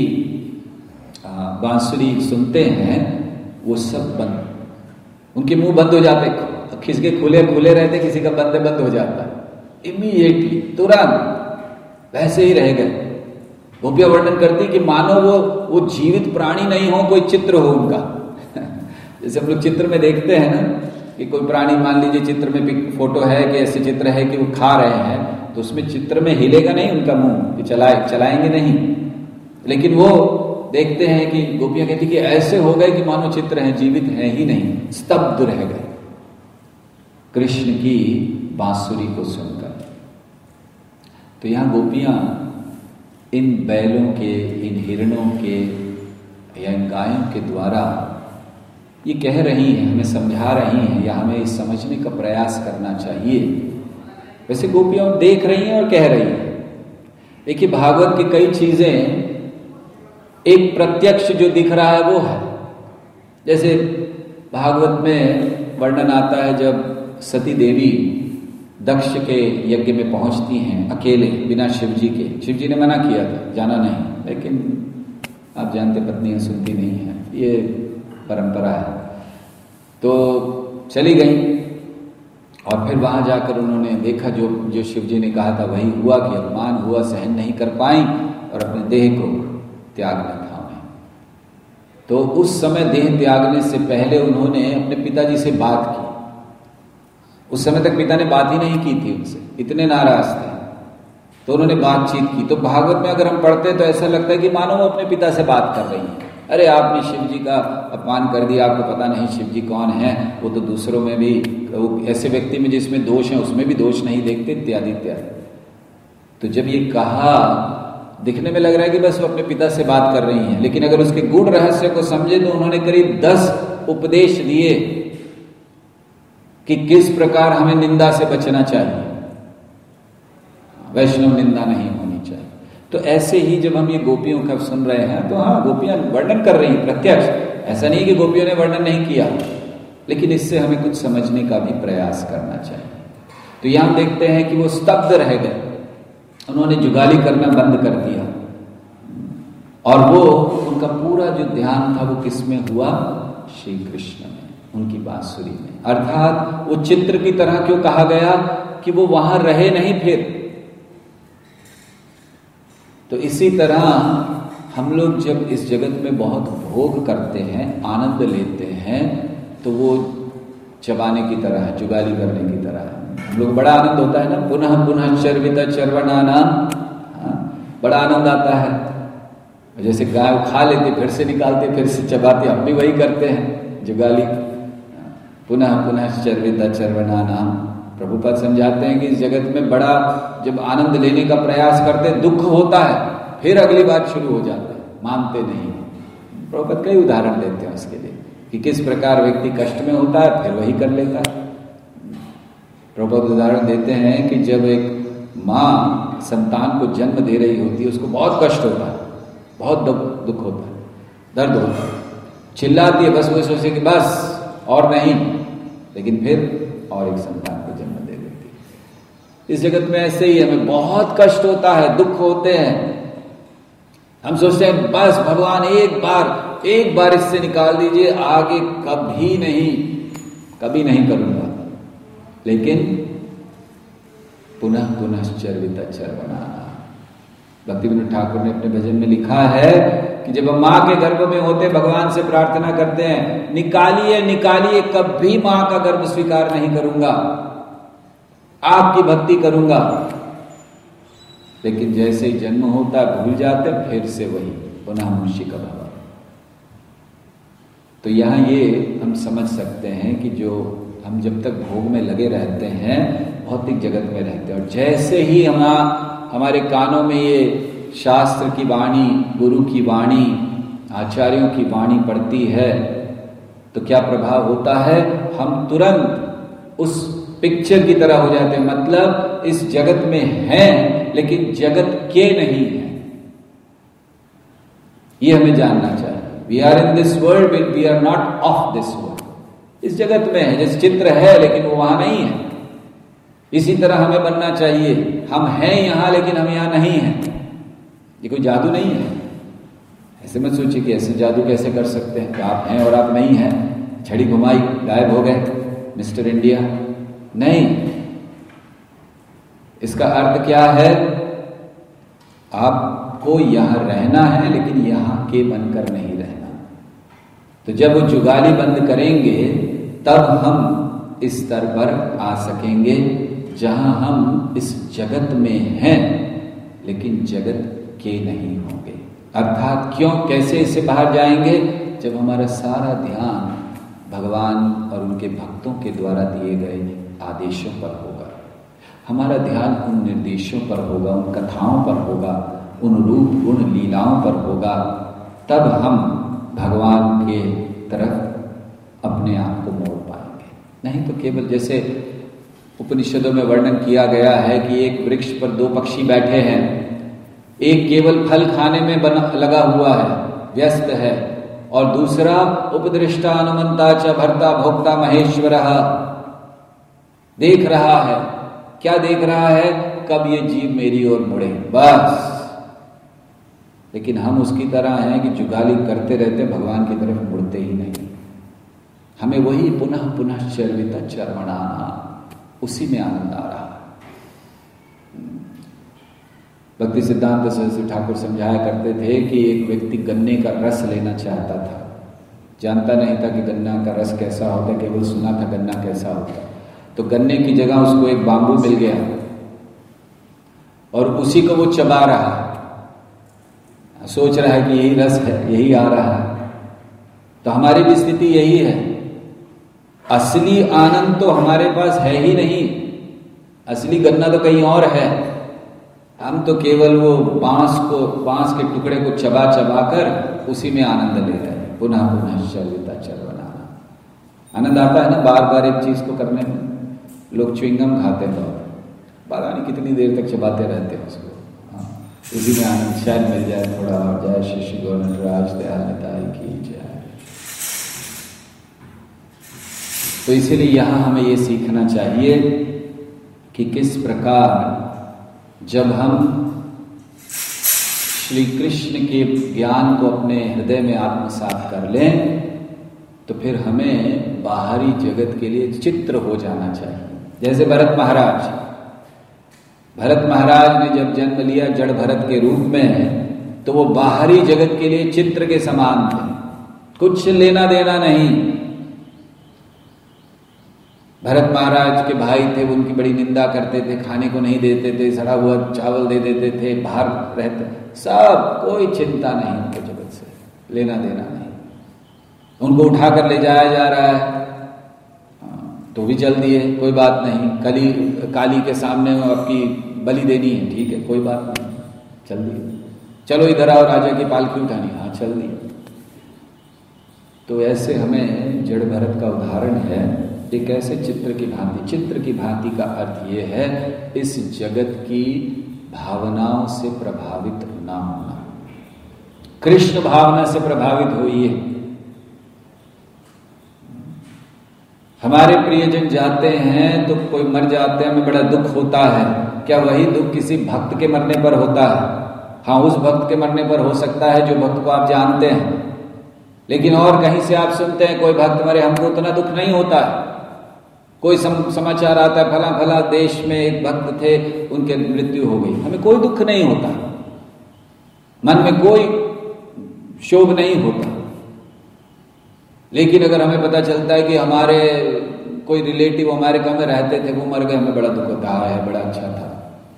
बांसुरी सुनते हैं, वो सब बंद, उनके मुंह बंद हो जाते, खिसके खुले खुले रहते, किसी का बंद हो जाता है इमीडिएटली, तुरंत वैसे ही रह गए। गोपियां वर्णन करती कि मानो वो जीवित प्राणी नहीं हो, कोई चित्र हो उनका। जैसे हम लोग चित्र में देखते हैं ना कि कोई प्राणी, मान लीजिए चित्र में फोटो है कि ऐसे चित्र है कि वो खा रहे हैं, तो उसमें चित्र में हिलेगा नहीं उनका मुंह, कि चलाएंगे नहीं। लेकिन वो देखते हैं कि गोपियां कहती कि ऐसे हो गए कि मानो चित्र हैं, जीवित हैं ही नहीं, स्तब्ध रह गए कृष्ण की बांसुरी को सुनकर। तो यहां गोपियां इन बैलों के, इन हिरणों के या इन गायों के द्वारा ये कह रही हैं, हमें समझा रही हैं, या हमें इस समझने का प्रयास करना चाहिए। वैसे गोपियां देख रही हैं और कह रही हैं। देखिए, भागवत की कई चीजें एक प्रत्यक्ष जो दिख रहा है वो है। जैसे भागवत में वर्णन आता है जब सती देवी दक्ष के यज्ञ में पहुंचती हैं अकेले बिना शिवजी के। शिवजी ने मना किया था जाना नहीं, लेकिन आप जानते पत्नियां सुनती नहीं है, ये परंपरा है। तो चली गई और फिर वहां जाकर उन्होंने देखा जो शिवजी ने कहा था वही हुआ कि अपमान हुआ, सहन नहीं कर पाई और अपने देह को त्यागना था उन्हें। तो उस समय देह त्यागने से पहले उन्होंने अपने पिताजी से बात की। उस समय तक पिता ने बात ही नहीं की थी उनसे, इतने नाराज थे। तो उन्होंने बातचीत की। तो भागवत में अगर हम पढ़ते तो ऐसा लगता है कि मानो वो अपने पिता से बात कर रही है। अरे आपने शिव जी का अपमान कर दिया, आपको पता नहीं शिव जी कौन है, वो तो दूसरों में भी, ऐसे व्यक्ति में जिसमें दोष है उसमें भी दोष नहीं देखते, इत्यादि इत्यादि। तो जब ये कहा, दिखने में लग रहा है कि बस वो अपने पिता से बात कर रही हैं, लेकिन अगर उसके गूढ़ रहस्य को समझे तो उन्होंने करीब 10 उपदेश दिए कि किस प्रकार हमें निंदा से बचना चाहिए, वैष्णव निंदा नहीं होनी चाहिए। तो ऐसे ही जब हम ये गोपियों का सुन रहे हैं तो हाँ, गोपियां वर्णन कर रही हैं प्रत्यक्ष, ऐसा नहीं कि गोपियों ने वर्णन नहीं किया, लेकिन इससे हमें कुछ समझने का भी प्रयास करना चाहिए। तो यहां देखते हैं कि वो स्तब्ध रह गए, उन्होंने जुगाली करना बंद कर दिया और वो उनका पूरा जो ध्यान था वो किसमें हुआ, श्री कृष्ण में, उनकी बांसुरी में। अर्थात वो चित्र की तरह क्यों कहा गया कि वो वहां रहे नहीं फिर। तो इसी तरह हम लोग जब इस जगत में बहुत भोग करते हैं, आनंद लेते हैं, तो वो चबाने की तरह है, जुगाली करने की तरह है। हम लोग बड़ा आनंद होता है ना, पुनः पुनः चर्विता चर्वणाना, बड़ा आनंद आता है। जैसे गाय खा लेते फिर से निकालते फिर से चबाते, हम भी वही करते हैं जुगाली, पुनः पुनः चर्विता चर्वणाना। प्रभुपाद समझाते हैं कि इस जगत में बड़ा जब आनंद लेने का प्रयास करते हैं, दुख होता है, फिर अगली बात शुरू हो जाता है, मानते नहीं। प्रभुपाद कई उदाहरण देते हैं उसके लिए कि किस प्रकार व्यक्ति कष्ट में होता है फिर वही कर लेता है। प्रभुपाद उदाहरण देते हैं कि जब एक माँ संतान को जन्म दे रही होती है, उसको बहुत कष्ट होता है, बहुत दुख होता है, दर्द होता है, चिल्लाती है, बस वो सोचे कि बस और नहीं, लेकिन फिर और एक संतान को जन्म दे देती है। इस जगत में ऐसे ही हमें बहुत कष्ट होता है, दुख होते हैं, हम सोचते हैं बस भगवान एक बार इससे निकाल दीजिए, आगे कभी नहीं करूंगा। लेकिन पुनः पुनः चर्विता चर्वणाना, भक्तिविनोद ठाकुर ने अपने भजन में लिखा है कि जब हम माँ के गर्भ में होते भगवान से प्रार्थना करते हैं, निकालिए निकालिए, कभी माँ का गर्भ स्वीकार नहीं करूंगा, आपकी भक्ति करूंगा। लेकिन जैसे ही जन्म होता है भूल जाते हैं, फिर से वही पुनः मुंशी का भाव। तो यहां ये हम समझ सकते हैं कि जो हम जब तक भोग में लगे रहते हैं, भौतिक जगत में रहते हैं, और जैसे ही हमारे कानों में ये शास्त्र की वाणी, गुरु की वाणी, आचार्यों की वाणी पड़ती है, तो क्या प्रभाव होता है, हम तुरंत उस पिक्चर की तरह हो जाते हैं। मतलब इस जगत में हैं लेकिन जगत के नहीं है, ये हमें जानना चाहिए। We are in this world but we are not of this world. इस जगत में है, जैसे चित्र है लेकिन वो वहां नहीं है, इसी तरह हमें बनना चाहिए। हम हैं यहां लेकिन हम यहां नहीं हैं। ये कोई जादू नहीं है, ऐसे मत सोचिए कि ऐसे जादू कैसे कर सकते हैं कि आप हैं और आप नहीं हैं, छड़ी घुमाई गायब हो गए मिस्टर इंडिया। नहीं, इसका अर्थ क्या है, आपको यहां रहना है लेकिन यहां के बनकर नहीं रहना। तो जब वो जुगाली बंद करेंगे तब हम इस स्तर पर आ सकेंगे जहां हम इस जगत में हैं लेकिन जगत के नहीं होंगे। अर्थात क्यों, कैसे इससे बाहर जाएंगे, जब हमारा सारा ध्यान भगवान और उनके भक्तों के द्वारा दिए गए आदेशों पर होगा, हमारा ध्यान उन निर्देशों पर होगा, उन कथाओं पर होगा, उन रूप गुण लीलाओं पर होगा, तब हम भगवान के तरफ अपने आप को मोड़ पाएंगे। नहीं तो केवल जैसे उपनिषदों में वर्णन किया गया है कि एक वृक्ष पर 2 पक्षी बैठे हैं, एक केवल फल खाने में लगा हुआ है, व्यस्त है, और दूसरा उपदृष्टा अनुमंता च भर्ता भोक्ता महेश्वरः, देख रहा है। क्या देख रहा है? कब ये जीव मेरी ओर मुड़े, बस। लेकिन हम उसकी तरह हैं कि जुगाली करते रहते, भगवान की तरफ मुड़ते ही नहीं। हमें वही पुनः पुनः चर्वित चरमणाना, उसी में आनंद आ रहा है। भक्ति सिद्धांत सरस्वती ठाकुर समझाया करते थे कि एक व्यक्ति गन्ने का रस लेना चाहता था, जानता नहीं था कि गन्ना का रस कैसा होता है, केवल सुना था गन्ना कैसा होता है। तो गन्ने की जगह उसको एक बांबू मिल गया और उसी को वो चबा रहा है, सोच रहा है कि यही रस है, यही आ रहा है। तो हमारी भी स्थिति यही है। असली आनंद तो हमारे पास है ही नहीं, असली गन्ना तो कहीं और है। हम तो केवल वो बांस के टुकड़े को चबा चबा कर उसी में आनंद ले रहे हैं। पुनः पुनः चलता चल बनाना, आनंद आता है ना बार बार एक चीज को करने में। लोग च्युइंगम खाते हैं, पता नहीं कितनी देर तक चबाते रहते हैं उसको, उसी में आनंद शायद मिल जाए थोड़ा और। जय श्री श्री गौर नटराज दयानिताई की जय। तो इसीलिए यहां हमें ये सीखना चाहिए कि किस प्रकार जब हम श्री कृष्ण के ज्ञान को अपने हृदय में आत्मसात कर लें तो फिर हमें बाहरी जगत के लिए चित्र हो जाना चाहिए। जैसे भरत महाराज ने जब जन्म लिया जड़ भरत के रूप में, तो वो बाहरी जगत के लिए चित्र के समान थे, कुछ लेना देना नहीं। भरत महाराज के भाई थे, वो उनकी बड़ी निंदा करते थे, खाने को नहीं देते थे, सड़ा हुआ चावल दे देते थे, बाहर रहते, सब कोई चिंता नहीं उनको जगत से, लेना देना नहीं। उनको उठाकर ले जाया जा रहा है तो भी चल दिए, कोई बात नहीं। काली के सामने आपकी बलि देनी है, ठीक है, कोई बात नहीं, चल दिए। चलो इधर आओ, राजा की पालकी उठानी, हाँ चल दिए। तो ऐसे हमें जड़ भरत का उदाहरण है। एक ऐसे चित्र की भांति, चित्र की भांति का अर्थ ये है इस जगत की भावनाओं से प्रभावित ना होना। कृष्ण भावना से प्रभावित होइए। हमारे प्रियजन जाते हैं तो कोई मर जाते हैं, हमें बड़ा दुख होता है। क्या वही दुख किसी भक्त के मरने पर होता है? हाँ, उस भक्त के मरने पर हो सकता है जो भक्त को आप जानते हैं, लेकिन और कहीं से आप सुनते हैं कोई भक्त मरे, हमको उतना दुख नहीं होता है। कोई समाचार आता है फला फला देश में एक भक्त थे, उनके मृत्यु हो गई, हमें कोई दुख नहीं होता, मन में कोई शोक नहीं होता। लेकिन अगर हमें पता चलता है कि हमारे कोई रिलेटिव हमारे घर में रहते थे, वो मर गए, हमें बड़ा दुख होता है, बड़ा अच्छा था।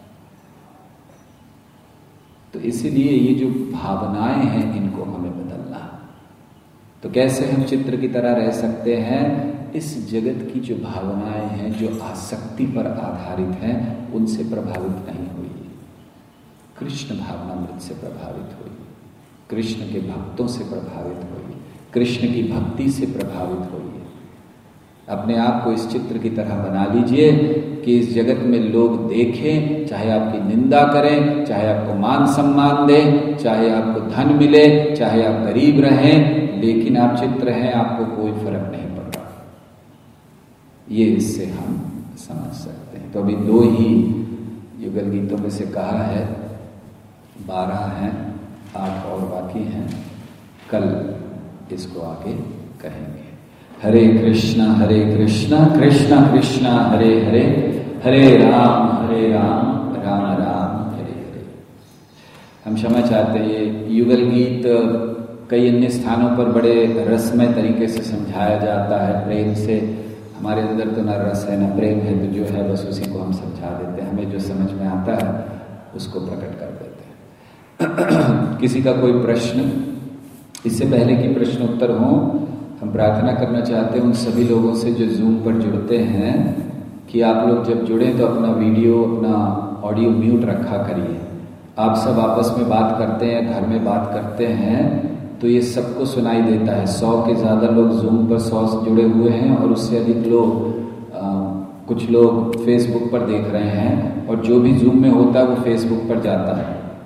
तो इसीलिए ये जो भावनाएं हैं इनको हमें बदलना। तो कैसे हम चित्र की तरह रह सकते हैं? इस जगत की जो भावनाएं हैं, जो आसक्ति पर आधारित हैं, उनसे प्रभावित नहीं हुई। कृष्ण भावनामृत से प्रभावित हुई, कृष्ण के भक्तों से प्रभावित हुई, कृष्ण की भक्ति से प्रभावित हुई। अपने आप को इस चित्र की तरह बना लीजिए कि इस जगत में लोग देखें, चाहे आपकी निंदा करें, चाहे आपको मान सम्मान दें, चाहे आपको धन मिले, चाहे आप गरीब रहें, लेकिन आप चित्र हैं, आपको कोई फर्क नहीं पड़ रहा। ये इससे हम समझ सकते हैं। तो अभी 2 ही युगल गीतों में से कहा है, 12 हैं, 8 और बाकी हैं। कल इसको आगे कहेंगे। हरे कृष्णा कृष्णा कृष्णा हरे हरे, हरे राम राम राम हरे हरे। हम क्षमा चाहते हैं, ये युगल गीत कई अन्य स्थानों पर बड़े रसमय तरीके से समझाया जाता है, प्रेम से। हमारे अंदर तो न रस है न प्रेम है, तो जो है बस उसी को हम समझा देते हैं। हमें जो समझ में आता है उसको प्रकट कर देते हैं। किसी का कोई प्रश्न, इससे पहले कि प्रश्नोत्तर हो, हम प्रार्थना करना चाहते हैं उन सभी लोगों से जो जूम पर जुड़ते हैं कि आप लोग जब जुड़ें तो अपना वीडियो, अपना ऑडियो म्यूट रखा करिए। आप सब आपस में बात करते हैं, घर में बात करते हैं, तो ये सबको सुनाई देता है। 100 के ज़्यादा लोग जूम पर 100 से जुड़े हुए हैं और उससे अधिक लोग, कुछ लोग फेसबुक पर देख रहे हैं, और जो भी जूम में होता है वो फेसबुक पर जाता है।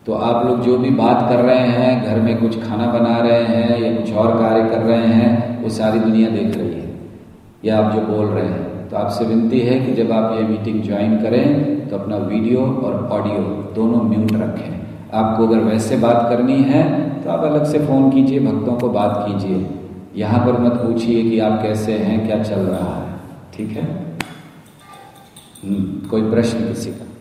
तो आप लोग जो भी बात कर रहे हैं, घर में कुछ खाना बना रहे हैं या कुछ और कार्य कर रहे हैं, वो सारी दुनिया देख रही है, या आप जो बोल रहे हैं। तो आपसे विनती है कि जब आप ये मीटिंग ज्वाइन करें तो अपना वीडियो और ऑडियो दोनों म्यूट रखें। आपको अगर वैसे बात करनी है तो आप अलग से फ़ोन कीजिए, भक्तों को बात कीजिए। यहाँ पर मत पूछिए कि आप कैसे हैं, क्या चल रहा है, ठीक है? कोई प्रश्न किसी का?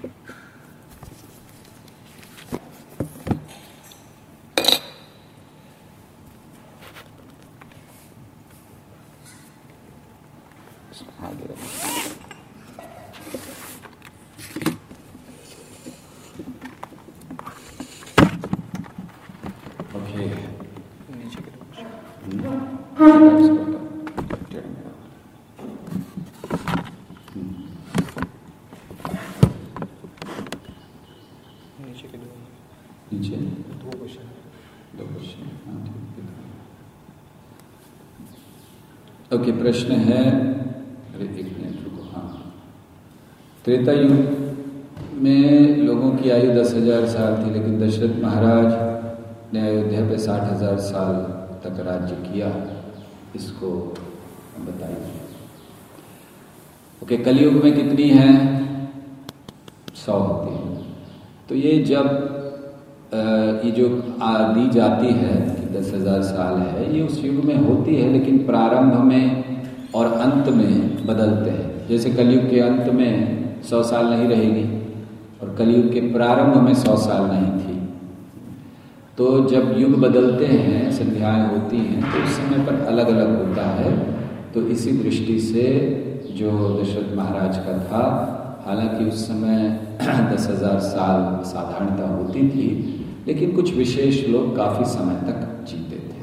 ओके, प्रश्न है, अरे एक मिनट रुको। हाँ, त्रेता युग में लोगों की आयु 10,000 साल थी, लेकिन दशरथ महाराज ने अयोध्या पे 60,000 साल तक राज्य किया। इसको बताइए। ओके, कलयुग में कितनी है? 100 होती है। तो ये जब ये जो दी जाती है कि 10,000 साल है, ये उस युग में होती है, लेकिन प्रारंभ में और अंत में बदलते हैं। जैसे कलयुग के अंत में 100 साल नहीं रहेगी और कलयुग के प्रारंभ में 100 साल नहीं थी। तो जब युग बदलते हैं, संध्याएं होती हैं, तो उस समय पर अलग अलग होता है। तो इसी दृष्टि से जो दशरथ महाराज का था, हालांकि उस समय 10,000 साल साधारणता होती थी, लेकिन कुछ विशेष लोग काफी समय तक जीते थे।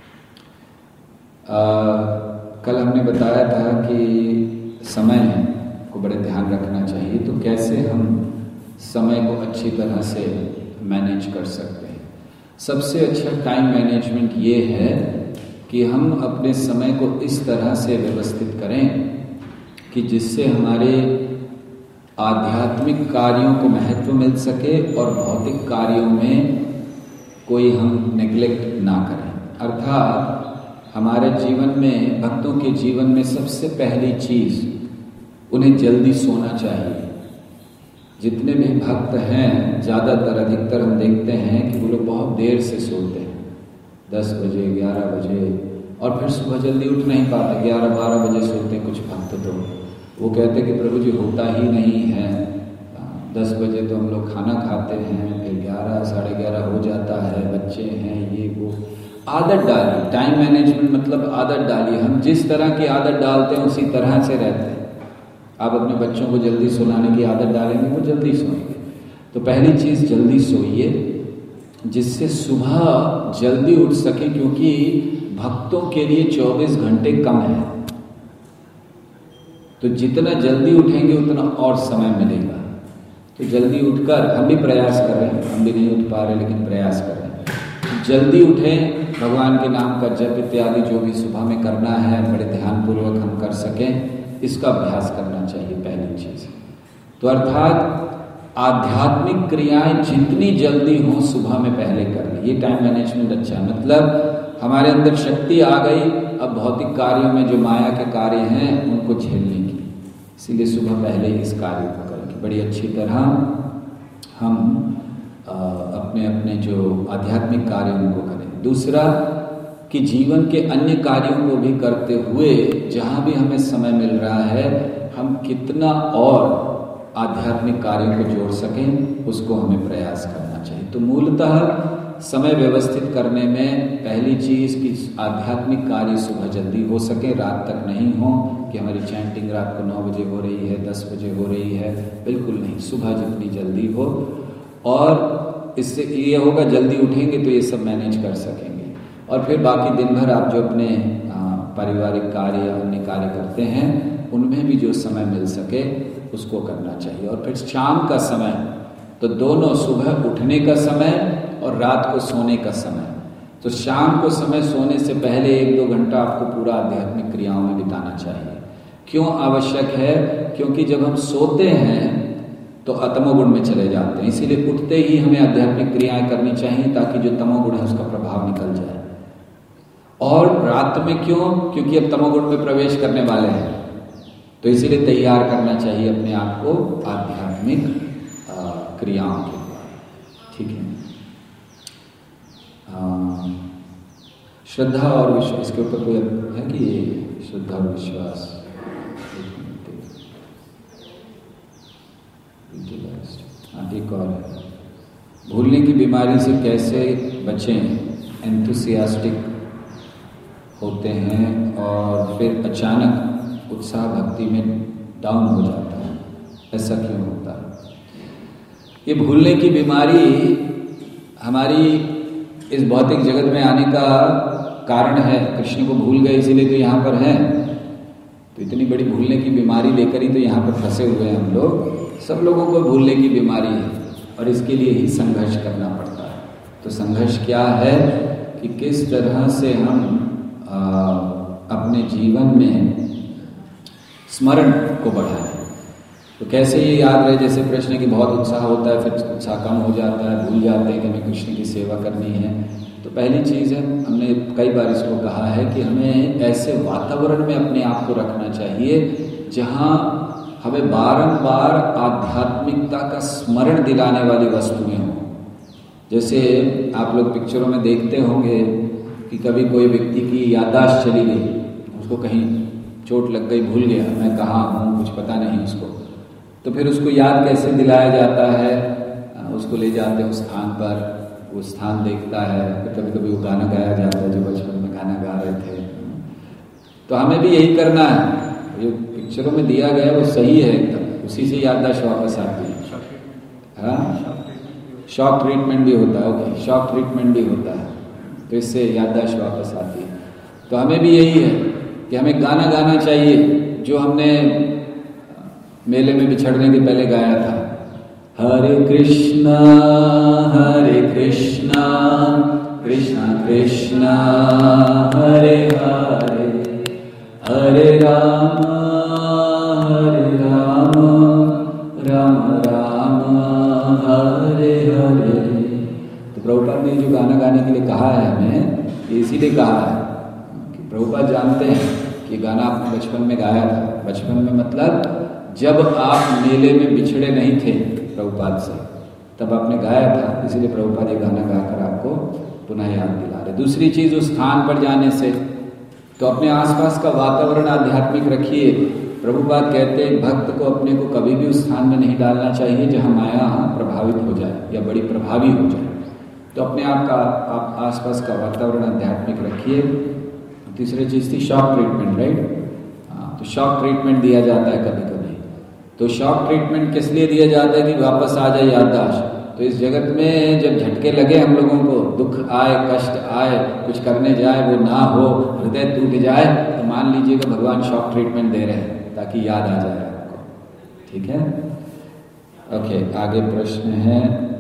कल हमने बताया था कि समय को बड़े ध्यान रखना चाहिए। तो कैसे हम समय को अच्छी तरह से मैनेज कर सकते हैं? सबसे अच्छा टाइम मैनेजमेंट ये है कि हम अपने समय को इस तरह से व्यवस्थित करें कि जिससे हमारे आध्यात्मिक कार्यों को महत्व मिल सके और भौतिक कार्यों में कोई हम नेग्लेक्ट ना करें। अर्थात हमारे जीवन में, भक्तों के जीवन में सबसे पहली चीज, उन्हें जल्दी सोना चाहिए। जितने भी भक्त हैं, ज़्यादातर अधिकतर हम देखते हैं कि वो लोग बहुत देर से सोते हैं, 10 बजे 11 बजे, और फिर सुबह जल्दी उठ नहीं पाते, 11-12 बजे सोते कुछ भक्त। तो वो कहते कि प्रभु जी होता ही नहीं है, 10 बजे तो हम लोग खाना खाते हैं, फिर 11 साढ़े 11 हो जाता है, बच्चे हैं, ये वो। आदत डालिए, टाइम मैनेजमेंट मतलब आदत डालिए। हम जिस तरह की आदत डालते हैं उसी तरह से रहते हैं। आप अपने बच्चों को जल्दी सुलाने की आदत डालेंगे, वो जल्दी सोएंगे। तो पहली चीज़, जल्दी सोइए, जिससे सुबह जल्दी उठ सके, क्योंकि भक्तों के लिए 24 घंटे कम है। तो जितना जल्दी उठेंगे उतना और समय मिलेगा। तो जल्दी उठकर, हम भी प्रयास कर रहे हैं, हम भी नहीं उठ पा रहे लेकिन प्रयास कर रहे हैं। जल्दी उठें, भगवान के नाम का जप इत्यादि जो भी सुबह में करना है, बड़े ध्यानपूर्वक हम कर सकें, इसका अभ्यास करना चाहिए पहली चीज। तो अर्थात आध्यात्मिक क्रियाएं जितनी जल्दी हो सुबह में पहले कर ली, ये टाइम मैनेजमेंट अच्छा है। मतलब हमारे अंदर शक्ति आ गई अब भौतिक कार्यों में, जो माया के कार्य हैं उनको झेलने की। इसीलिए सुबह पहले इस कार्य को करें कि बड़ी अच्छी तरह हम अपने अपने जो आध्यात्मिक कार्य उनको करें। दूसरा कि जीवन के अन्य कार्यों को भी करते हुए जहाँ भी हमें समय मिल रहा है, हम कितना और आध्यात्मिक कार्यों को जोड़ सकें, उसको हमें प्रयास करना चाहिए। तो मूलतः समय व्यवस्थित करने में पहली चीज़ कि आध्यात्मिक कार्य सुबह जल्दी हो सके, रात तक नहीं हो कि हमारी चैंटिंग रात को 9 बजे हो रही है, 10 बजे हो रही है, बिल्कुल नहीं। सुबह जितनी जल्दी हो, और इससे ये होगा जल्दी उठेंगे तो ये सब मैनेज कर सकेंगे। और फिर बाकी दिन भर आप जो अपने पारिवारिक कार्य या अन्य कार्य करते हैं, उनमें भी जो समय मिल सके उसको करना चाहिए। और फिर शाम का समय, तो दोनों, सुबह उठने का समय और रात को सोने का समय। तो शाम को समय सोने से पहले 1-2 घंटा आपको पूरा आध्यात्मिक क्रियाओं में बिताना चाहिए। क्यों आवश्यक है? क्योंकि जब हम सोते हैं तो अतमोगुण में चले जाते हैं। इसीलिए उठते ही हमें आध्यात्मिक क्रियाएं करनी चाहिए ताकि जो तमोगुण है उसका प्रभाव निकल जाए। और रात में क्यों? क्योंकि अब तमोगुण में प्रवेश करने वाले हैं, तो इसीलिए तैयार करना चाहिए अपने आप को आध्यात्मिक क्रियाओं के द्वारा। ठीक है। श्रद्धा और विश्वास, इसके ऊपर कोई है कि श्रद्धा और विश्वास? एक और है, भूलने की बीमारी से कैसे बचें? एंथुसियास्टिक होते हैं और फिर अचानक उत्साह भक्ति में डाउन हो जाता है, ऐसा क्यों होता है? ये भूलने की बीमारी हमारी इस भौतिक जगत में आने का कारण है। कृष्ण को भूल गए इसीलिए तो यहाँ पर हैं। तो इतनी बड़ी भूलने की बीमारी लेकर ही तो यहाँ पर फंसे हुए हैं हम लोग। सब लोगों को भूलने की बीमारी है और इसके लिए ही संघर्ष करना पड़ता है। तो संघर्ष क्या है कि किस तरह से हम अपने जीवन में स्मरण को बढ़ाएं। तो कैसे ये याद रहे? जैसे कृष्ण की बहुत उत्साह होता है, फिर उत्साह कम हो जाता है, भूल जाते हैं कि हमें कृष्ण की सेवा करनी है। तो पहली चीज़ है, हमने कई बार इसको कहा है कि हमें ऐसे वातावरण में अपने आप को रखना चाहिए जहाँ हमें बारंबार आध्यात्मिकता का स्मरण दिलाने वाली वस्तुएं हों। जैसे आप लोग पिक्चरों में देखते होंगे कि कभी कोई व्यक्ति की याददाश्त चली गई, उसको कहीं चोट लग गई, भूल गया मैं कहाँ हूँ, कुछ पता नहीं उसको। तो फिर उसको याद कैसे दिलाया जाता है? उसको ले जाते हैं उस स्थान पर, वो स्थान देखता है, फिर कभी कभी वो गाना गाया जाता है जो बचपन में गाना गा रहे थे। तो हमें भी यही करना है। जो पिक्चरों में दिया गया वो सही है एकदम, उसी से याददाश्त वापस आती है। हाँ, शॉक ट्रीटमेंट भी होता है। ओके, शॉक ट्रीटमेंट भी होता है, तो इससे याददाश्त वापस आती है। तो हमें भी यही है कि हमें गाना गाना चाहिए जो हमने मेले में बिछड़ने के पहले गाया था। हरे कृष्णा कृष्णा कृष्णा हरे हरे, हरे राम राम राम हरे हरे। तो प्रभुपाद ने जो गाना गाने के लिए कहा है हमें, इसीलिए कहा है कि प्रभुपाद जानते हैं कि गाना आपने बचपन में गाया था। बचपन में मतलब जब आप मेले में बिछड़े नहीं थे प्रभुपाद से, तब आपने गाया था। इसीलिए प्रभुपाद ये गाना गाकर आपको पुनः याद दिला रहे। दूसरी चीज, उस स्थान पर जाने से तो अपने आसपास का वातावरण आध्यात्मिक रखिए। प्रभुपाद कहते हैं भक्त को अपने को कभी भी उस स्थान में नहीं डालना चाहिए जहाँ माया प्रभावित हो जाए या बड़ी प्रभावी हो जाए। तो अपने आप का आसपास का वातावरण आध्यात्मिक रखिए। तीसरी चीज थी शॉक ट्रीटमेंट, राइट? हाँ, तो शॉक ट्रीटमेंट दिया जाता है कभी कभी। तो शॉक ट्रीटमेंट किस लिए दिया जाता है? कि वापस आ जाए याददाश्त। तो इस जगत में जब झटके लगे हम लोगों को, दुख आए, कष्ट आए, कुछ करने जाए वो ना हो, हृदय टूट जाए, तो मान लीजिएगा भगवान शॉक ट्रीटमेंट दे रहे हैं ताकि याद आ जाए आपको। ठीक है? ओके, आगे प्रश्न है,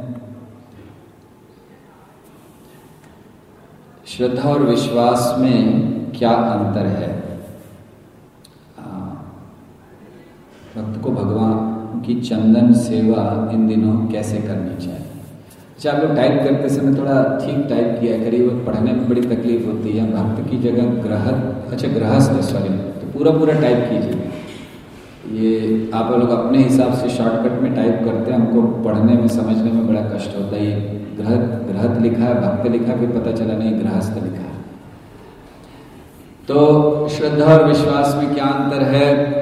श्रद्धा और विश्वास में क्या अंतर है? भक्त को भगवान की चंदन सेवा इन दिनों कैसे करनी चाहिए? अच्छा, आप लोग टाइप करते समय थोड़ा ठीक टाइप किया करिए, पढ़ने में बड़ी तकलीफ होती है। भक्त की जगह गृहस्थ, सॉरी, तो पूरा टाइप कीजिए। ये आप लोग अपने हिसाब से शॉर्टकट में टाइप करते हैं, हमको पढ़ने में समझने में बड़ा कष्ट होता है। ये गृहस्थ लिखा है, भक्त लिखा है, फिर पता चला नहीं गृहस्थ लिखा है। तो श्रद्धा और विश्वास में क्या अंतर है?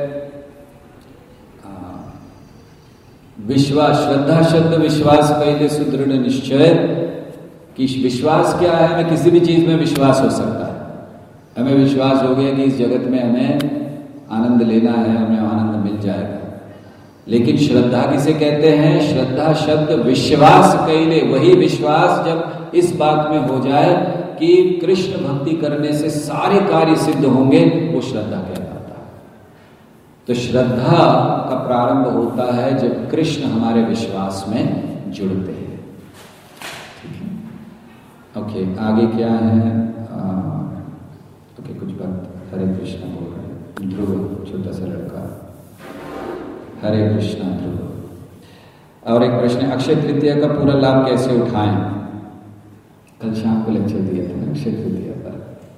विश्वास, श्रद्धा शब्द विश्वास पहले सुदृढ़ निश्चय कि विश्वास क्या है? हमें किसी भी चीज में विश्वास हो सकता है। हमें विश्वास हो गया कि इस जगत में हमें आनंद लेना है, हमें आनंद मिल जाएगा। लेकिन श्रद्धा किसे कहते हैं? श्रद्धा शब्द विश्वास कैले, वही विश्वास जब इस बात में हो जाए कि कृष्ण भक्ति करने से सारे कार्य सिद्ध होंगे, वो श्रद्धा कहलाता है। तो श्रद्धा का प्रारंभ होता है जब कृष्ण हमारे विश्वास में जुड़ते हैं। ठीक है? ओके, आगे क्या है? ओके, कुछ बात हरे कृष्ण बोल रहे हैं। ध्रुव, छोटा सा लड़का, हरे कृष्ण ध्रुव। और एक प्रश्न है, अक्षय तृतीया का पूरा लाभ कैसे उठाएं? कल शाम को लेक्चर दिया था ना अक्षय तृतीया पर।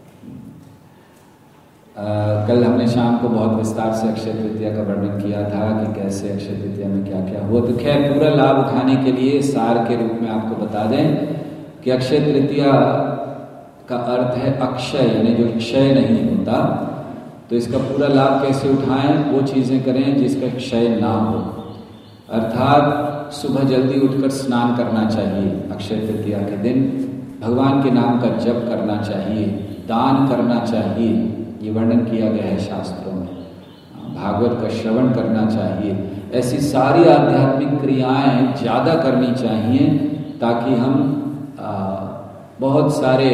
कल हमने शाम को बहुत विस्तार से अक्षय तृतीया का वर्णन किया था कि कैसे अक्षय तृतीया में क्या क्या हुआ। तो खैर पूरा लाभ उठाने के लिए सार के रूप में आपको बता दें कि अक्षय तृतीया का अर्थ है अक्षय, यानी जो क्षय नहीं होता। तो इसका पूरा लाभ कैसे उठाएं? वो चीजें करें जिसका क्षय ना हो, अर्थात सुबह जल्दी उठकर स्नान करना चाहिए, अक्षय तृतीया के दिन भगवान के नाम का जप करना चाहिए, दान करना चाहिए, ये वर्णन किया गया है शास्त्रों में, भागवत का श्रवण करना चाहिए। ऐसी सारी आध्यात्मिक क्रियाएं ज़्यादा करनी चाहिए ताकि हम बहुत सारे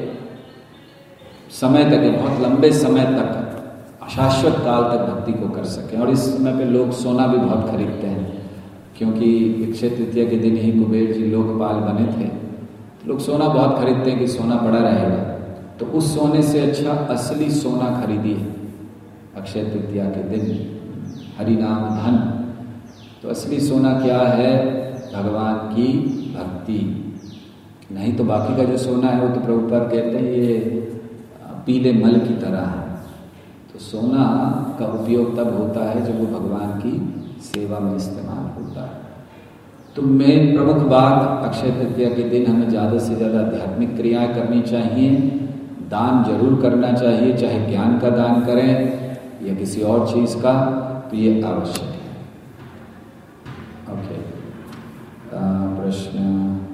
समय तक, बहुत लंबे समय तक, शाश्वत काल तक भक्ति को कर सकें। और इस समय पे लोग सोना भी बहुत खरीदते हैं, क्योंकि अक्षय तृतीया के दिन ही कुबेर जी लोकपाल बने थे, तो लोग सोना बहुत खरीदते हैं कि सोना पड़ा रहेगा। तो उस सोने से अच्छा असली सोना खरीदिए अक्षय तृतीया के दिन, हरि नाम धन। तो असली सोना क्या है? भगवान की भक्ति। नहीं तो बाकी का जो सोना है वो तो प्रभुपाद कहते हैं ये पीले मल की तरह है। तो सोना का उपयोग तब होता है जब वो भगवान की सेवा में इस्तेमाल होता है। तो मेन प्रमुख बात, अक्षय तृतीया के दिन हमें ज़्यादा से ज़्यादा आध्यात्मिक क्रियाएं करनी चाहिए, दान जरूर करना चाहिए, चाहे ज्ञान का दान करें या किसी और चीज़ का, तो ये आवश्यक है। ओके, प्रश्न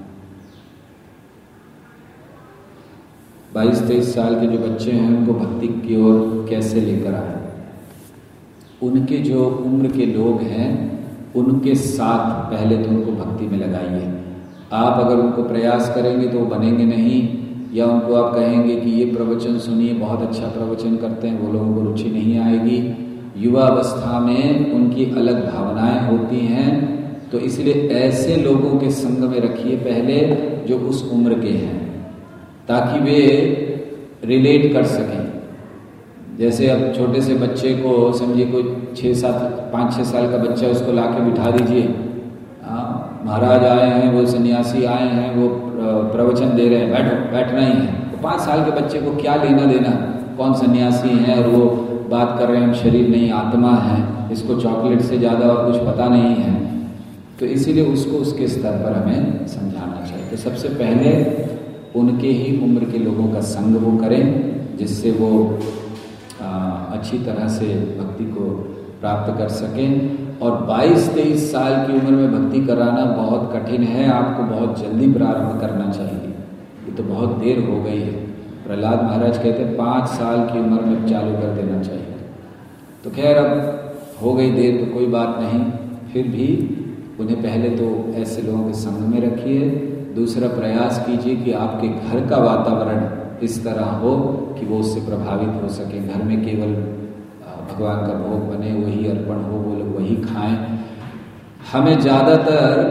22-23 साल के जो बच्चे हैं उनको भक्ति की ओर कैसे लेकर आए? उनके जो उम्र के लोग हैं उनके साथ पहले तो उनको भक्ति में लगाइए। आप अगर उनको प्रयास करेंगे तो वो बनेंगे नहीं, या उनको आप कहेंगे कि ये प्रवचन सुनिए, बहुत अच्छा प्रवचन करते हैं, वो लोगों को रुचि नहीं आएगी। युवा अवस्था में उनकी अलग भावनाएं होती हैं, तो इसलिए ऐसे लोगों के संग में रखिए पहले जो उस उम्र के हैं, ताकि वे रिलेट कर सकें। जैसे अब छोटे से बच्चे को समझिए, कोई 5-6 साल का बच्चा, उसको लाके बिठा दीजिए, महाराज आए हैं, वो सन्यासी आए हैं, वो प्रवचन दे रहे हैं, बैठना ही है। तो 5 साल के बच्चे को क्या लेना देना, कौन सन्यासी है और वो बात कर रहे हैं हम शरीर नहीं आत्मा है, इसको चॉकलेट से ज़्यादा और कुछ पता नहीं है। तो इसीलिए उसको उसके स्तर पर हमें समझाना चाहिए। तो सबसे पहले उनके ही उम्र के लोगों का संग वो करें, जिससे वो अच्छी तरह से भक्ति को प्राप्त कर सकें। और 22-23 साल की उम्र में भक्ति कराना बहुत कठिन है, आपको बहुत जल्दी प्रारंभ करना चाहिए, ये तो बहुत देर हो गई है। प्रहलाद महाराज कहते हैं 5 साल की उम्र में चालू कर देना चाहिए। तो खैर अब हो गई देर तो कोई बात नहीं, फिर भी उन्हें पहले तो ऐसे लोगों के संग में रखिए। दूसरा, प्रयास कीजिए कि आपके घर का वातावरण इस तरह हो कि वो उससे प्रभावित हो सके। घर में केवल भगवान का भोग बने, वही अर्पण हो, वो लोग वही खाएं। हमें ज़्यादातर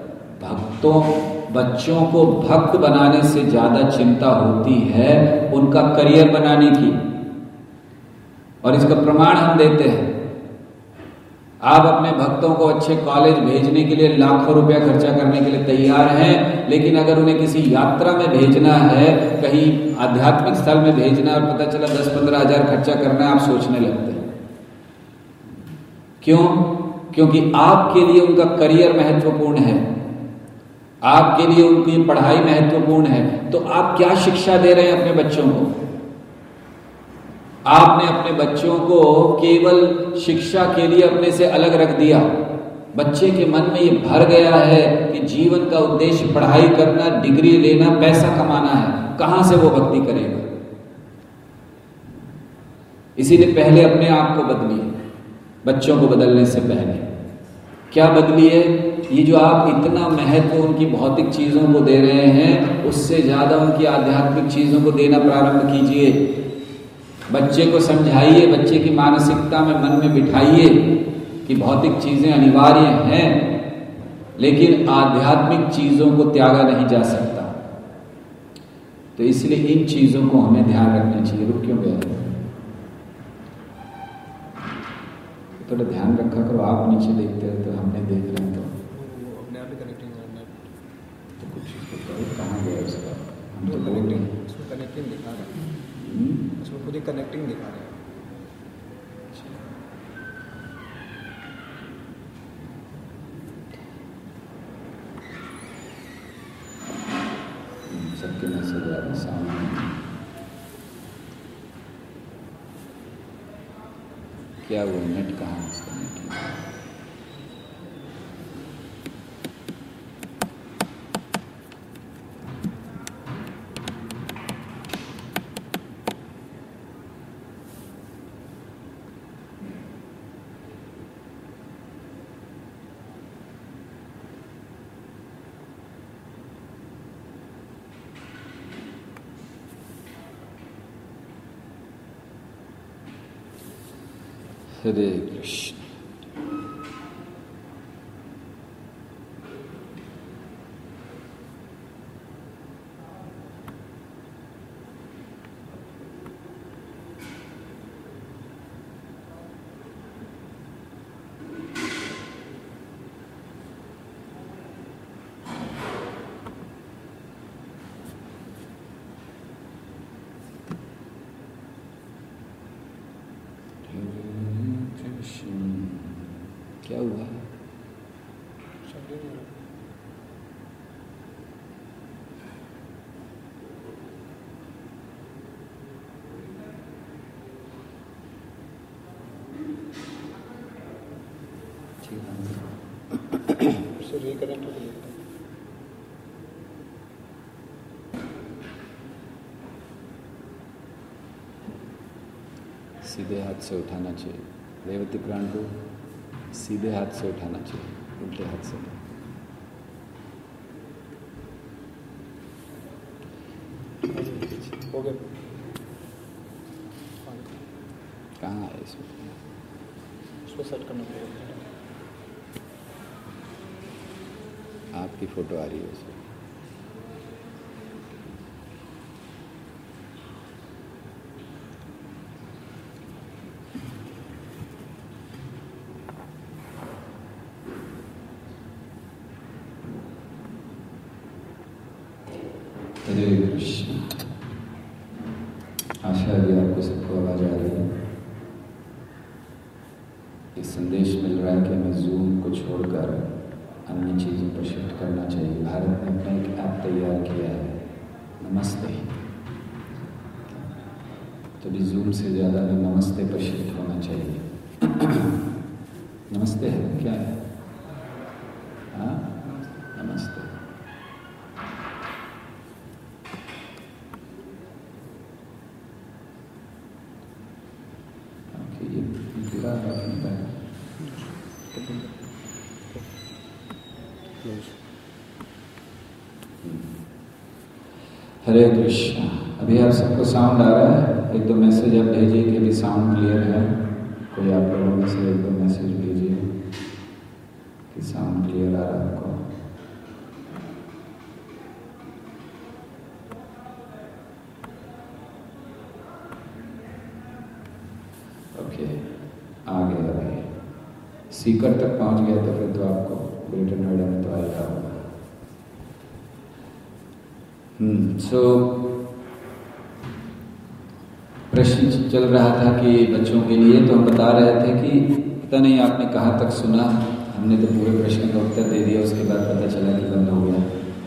बच्चों को भक्त बनाने से ज़्यादा चिंता होती है उनका करियर बनाने की, और इसका प्रमाण हम देते हैं। आप अपने भक्तों को अच्छे कॉलेज भेजने के लिए लाखों रुपया खर्चा करने के लिए तैयार हैं, लेकिन अगर उन्हें किसी यात्रा में भेजना है, कहीं आध्यात्मिक स्थल में भेजना है और पता चला 10-15 हज़ार खर्चा करना है, आप सोचने लगते हैं। क्यों? क्योंकि आपके लिए उनका करियर महत्वपूर्ण है, आपके लिए उनकी पढ़ाई महत्वपूर्ण है। तो आप क्या शिक्षा दे रहे हैं अपने बच्चों को? आपने अपने बच्चों को केवल शिक्षा के लिए अपने से अलग रख दिया। बच्चे के मन में ये भर गया है कि जीवन का उद्देश्य पढ़ाई करना, डिग्री लेना, पैसा कमाना है। कहां से वो भक्ति करेगा? इसीलिए पहले अपने आप को बदलिए, बच्चों को बदलने से पहले। क्या बदलिए? ये जो आप इतना महत्व उनकी भौतिक चीजों को दे रहे हैं, उससे ज्यादा उनकी आध्यात्मिक चीजों को देना प्रारंभ कीजिए। बच्चे को समझाइए, बच्चे की मानसिकता में, मन में बिठाइए कि भौतिक चीजें अनिवार्य हैं, लेकिन आध्यात्मिक चीजों को त्यागा नहीं जा सकता। तो इसलिए इन चीजों को हमें ध्यान रखना चाहिए। रुक क्यों गया? थोड़ा ध्यान रखा करो, आप नीचे देखते हो तो हमने देख रहे हैं। तो कहाँ गया उसका? हम तो
कनेक्टिंग, उसमें कनेक्टिंग दिखा रहा है, उसमें खुद ही कनेक्टिंग दिखा रहा है।
सबके मैसेज आ रहे सामने। क्या वो नेट कहाँ है उसका? नेट हरे कृष्ण। क्या हुआ? सीधे हाथ से उठाना चाहिए। रेवती प्राण को सीधे हाथ से उठाना चाहिए, उल्टे हाथ से नहीं।
हो गया।
कहाँ है इसमें?
उसको सेट करना पड़ेगा।
आपकी फोटो आ रही है उसमें। हरे कृष्ण। आशा है आपको सबको आवाज आ रही है। एक संदेश मिल रहा है कि हमें जूम को छोड़कर अन्य चीज़ों पर शिफ्ट करना चाहिए। भारत ने अपना एक ऐप तैयार किया है, नमस्ते। तो भी जूम से ज़्यादा हमें नमस्ते पर शिफ्ट होना चाहिए। नमस्ते है क्या है? हाँ, नमस्ते। हरे कृष्ण। अभी आप सबको साउंड आ रहा है? एक दो मैसेज आप भेजिए कि अभी साउंड क्लियर है। कोई आप लोगों में से एक दो मैसेज भेजिए कि साउंड क्लियर आ रहा है आपको। ओके, आ गया। अभी सीकर तक पहुंच गया तो फिर तो आपको ग्रेटर नोएडा में तो आएगा होगा। प्रश्न चल रहा था कि बच्चों के लिए, तो हम बता रहे थे कि पता नहीं आपने कहाँ तक सुना। हमने तो पूरे प्रश्न का उत्तर दे दिया, उसके बाद पता चला कि बंद हो गया।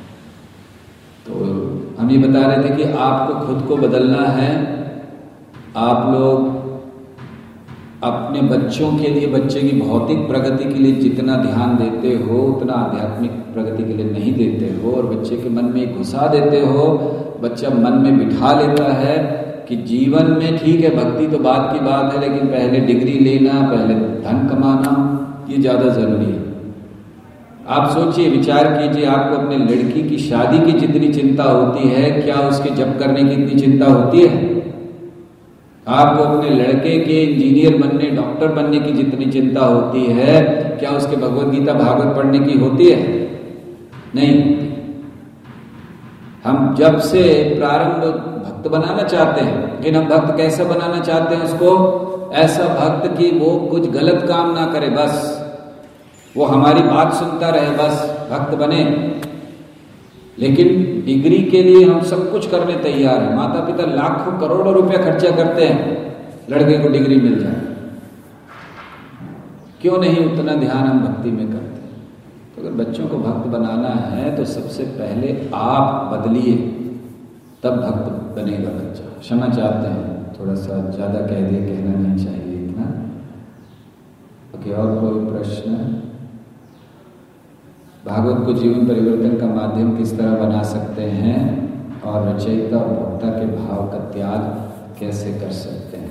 तो हम ये बता रहे थे कि आपको खुद को बदलना है। आप लोग अपने बच्चों के लिए, बच्चे की भौतिक प्रगति के लिए जितना ध्यान देते हो उतना आध्यात्मिक प्रगति के लिए नहीं देते हो, और बच्चे के मन में घुसा देते हो। बच्चा मन में बिठा लेता है कि जीवन में ठीक है, भक्ति तो बात की बात है, लेकिन पहले डिग्री लेना, पहले धन कमाना, ये ज़्यादा जरूरी है। आप सोचिए, विचार कीजिए, आपको अपने लड़की की शादी की जितनी चिंता होती है, क्या उसके जप करने की इतनी चिंता होती है? आपको अपने लड़के के इंजीनियर बनने, डॉक्टर बनने की जितनी चिंता होती है, क्या उसके भगवद गीता भागवत पढ़ने की होती है? नहीं। हम जब से प्रारंभ भक्त बनाना चाहते हैं, लेकिन हम भक्त कैसा बनाना चाहते हैं उसको? ऐसा भक्त कि वो कुछ गलत काम ना करे, बस वो हमारी बात सुनता रहे, बस भक्त बने। लेकिन डिग्री के लिए हम सब कुछ करने तैयार हैं। माता पिता लाखों करोड़ों रुपया खर्चा करते हैं लड़के को डिग्री मिल जाए, क्यों नहीं उतना ध्यान हम भक्ति में करते हैं? तो अगर बच्चों को भक्त बनाना है तो सबसे पहले आप बदलिए, तब भक्त बनेगा बच्चा। क्षमा चाहते हैं, थोड़ा सा ज्यादा कह दिए, कहना नहीं चाहिए इतना। ओके, और कोई प्रश्न? भागवत को जीवन परिवर्तन का माध्यम किस तरह बना सकते हैं और रचयिता और भोक्ता के भाव का त्याग कैसे कर सकते हैं?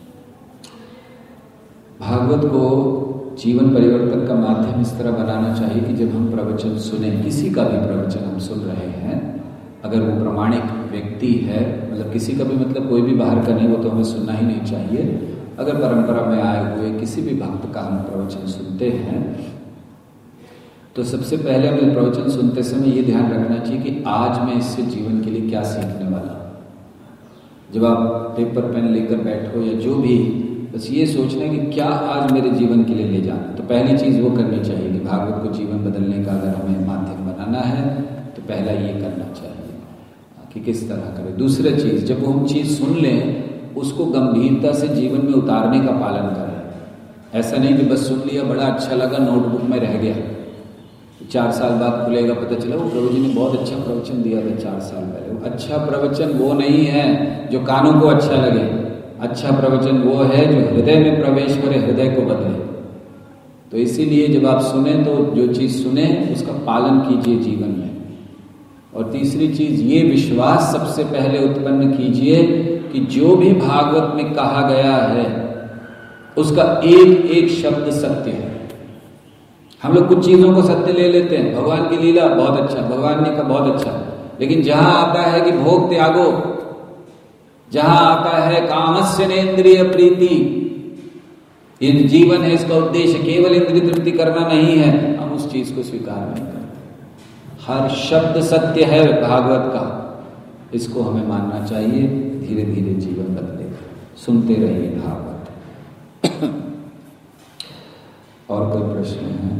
भागवत को जीवन परिवर्तन का माध्यम इस तरह बनाना चाहिए कि जब हम प्रवचन सुने, किसी का भी प्रवचन हम सुन रहे हैं, अगर वो प्रामाणिक व्यक्ति है, मतलब किसी का भी मतलब कोई भी बाहर का नहीं, वो तो हमें सुनना ही नहीं चाहिए। अगर परंपरा में आए हुए किसी भी भक्त का हम प्रवचन सुनते हैं तो सबसे पहले हमें प्रवचन सुनते समय ये ध्यान रखना चाहिए कि आज मैं इससे जीवन के लिए क्या सीखने वाला हूँ। जब आप पेपर पेन लेकर बैठो या जो भी, बस ये सोचना है कि क्या आज मेरे जीवन के लिए ले जाना। तो पहली चीज़ वो करनी चाहिए कि भागवत को जीवन बदलने का अगर हमें माध्यम बनाना है तो पहला ये करना चाहिए कि किस तरह करें। दूसरी चीज़, जब हम चीज़ सुन लें उसको गंभीरता से जीवन में उतारने का पालन करें। ऐसा नहीं कि बस सुन लिया, बड़ा अच्छा लगा, नोटबुक में रह गया, 4 साल बाद खुलेगा पता चला वो प्रभु जी ने बहुत अच्छा प्रवचन दिया था 4 साल पहले। वो अच्छा प्रवचन वो नहीं है जो कानों को अच्छा लगे। अच्छा प्रवचन वो है जो हृदय में प्रवेश करे, हृदय को बदले। तो इसीलिए जब आप सुने तो जो चीज़ सुने उसका पालन कीजिए जीवन में। और तीसरी चीज़, ये विश्वास सबसे पहले उत्पन्न कीजिए कि जो भी भागवत में कहा गया है उसका एक एक शब्द सत्य है। हम लोग कुछ चीज़ों को सत्य ले लेते हैं, भगवान की लीला बहुत अच्छा, भगवान ने कहा बहुत अच्छा, लेकिन जहां आता है कि भोग त्यागो, जहां आता है कामस्य नेन्द्रिय प्रीति, ये जीवन है, इसका उद्देश्य केवल इंद्रिय तृप्ति करना नहीं है, हम उस चीज को स्वीकार नहीं करते। हर शब्द सत्य है भागवत का, इसको हमें मानना चाहिए। धीरे धीरे जीवन बदलेगा। सुनते रहिए भागवत। और कोई प्रश्न है?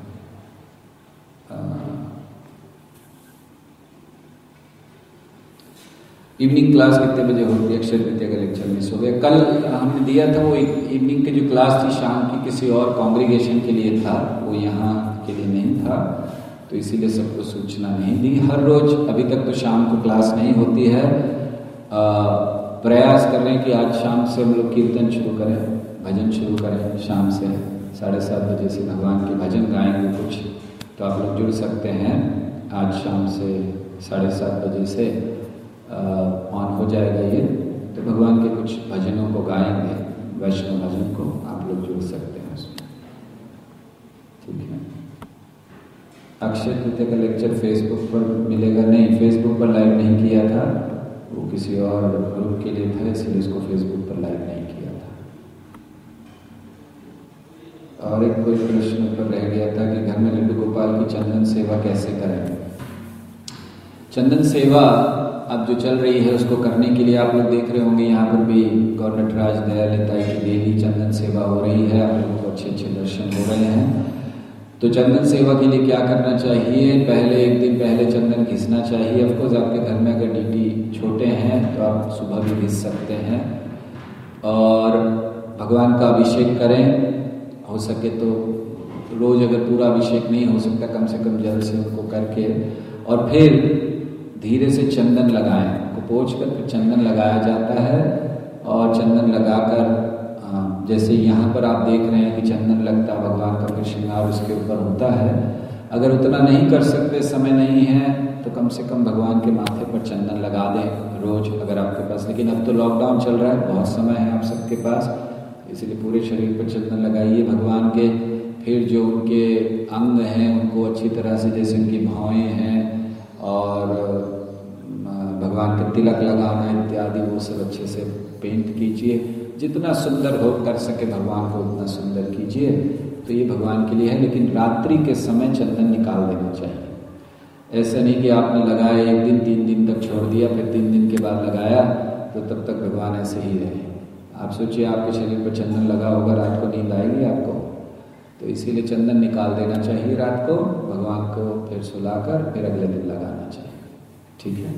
इवनिंग क्लास कितने बजे होती है? अक्षय तृतीया का लेक्चर मिस हो गया। कल हमने दिया था, वो इवनिंग की जो क्लास थी शाम की किसी और कॉन्ग्रीगेशन के लिए था, वो यहाँ के लिए नहीं था, तो इसीलिए सबको सूचना नहीं दी। हर रोज अभी तक तो शाम को क्लास नहीं होती है। प्रयास करें कि आज शाम से हम लोग कीर्तन शुरू करें, भजन शुरू करें। शाम से 7:30 बजे से भगवान के भजन गाएंगे कुछ, तो आप लोग जुड़ सकते हैं। आज शाम से 7:30 बजे से ऑन हो जाएगा ये, तो भगवान के कुछ भजनों को गाएंगे, वैष्णव भजन को, आप लोग जुड़ सकते हैं उसमें, ठीक है। अक्षय तृतीया का लेक्चर फेसबुक पर मिलेगा? नहीं, फेसबुक पर लाइव नहीं किया था, वो किसी और ग्रुप के लिए था, इसलिए उसको फेसबुक पर लाइव नहीं किया था। और एक कोई प्रश्न पर रह गया था कि घर में लड्डू गोपाल की चंदन सेवा कैसे करें? चंदन सेवा अब जो चल रही है उसको करने के लिए आप लोग देख रहे होंगे, यहाँ पर भी गौर नटराज दयालताई की डेली चंदन सेवा हो रही है, आप लोगों को अच्छे अच्छे दर्शन हो रहे हैं। तो चंदन सेवा के लिए क्या करना चाहिए? पहले एक दिन पहले चंदन घिसना चाहिए। ऑफकोर्स आपके घर में अगर डीटी छोटे हैं तो आप सुबह भी घिस सकते हैं, और भगवान का अभिषेक करें। हो सके तो रोज, अगर पूरा अभिषेक नहीं हो सकता, कम से कम जल से उनको करके, और फिर धीरे से चंदन लगाएं। उनको पोंछ कर फिर चंदन लगाया जाता है, और चंदन लगाकर जैसे यहाँ पर आप देख रहे हैं कि चंदन लगता है, भगवान का फिर श्रृंगार उसके ऊपर होता है। अगर उतना नहीं कर सकते, समय नहीं है, तो कम से कम भगवान के माथे पर चंदन लगा दें रोज अगर आपके पास। लेकिन अब तो लॉकडाउन चल रहा है, बहुत समय है आप सबके पास, इसलिए पूरे शरीर पर चंदन लगाइए भगवान के। फिर जो उनके अंग हैं उनको अच्छी तरह से, जैसे उनकी भौएँ हैं और भगवान के तिलक लगाना इत्यादि, वो सब अच्छे से पेंट कीजिए। जितना सुंदर हो कर सके भगवान को उतना सुंदर कीजिए। तो ये भगवान के लिए है, लेकिन रात्रि के समय चंदन निकाल देना चाहिए। ऐसा नहीं कि आपने लगाया एक दिन, 3 दिन तक छोड़ दिया, फिर 3 दिन के बाद लगाया, तो तब तक भगवान ऐसे ही रहे। आप सोचिए आपके शरीर पर चंदन लगा होगा, रात को नींद आएगी आपको? तो इसीलिए चंदन निकाल देना चाहिए रात को, भगवान को फिर सुलाकर फिर अगले दिन लगाना चाहिए। ठीक है।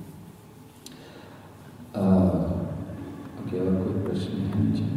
ओके, और कोई प्रश्न है?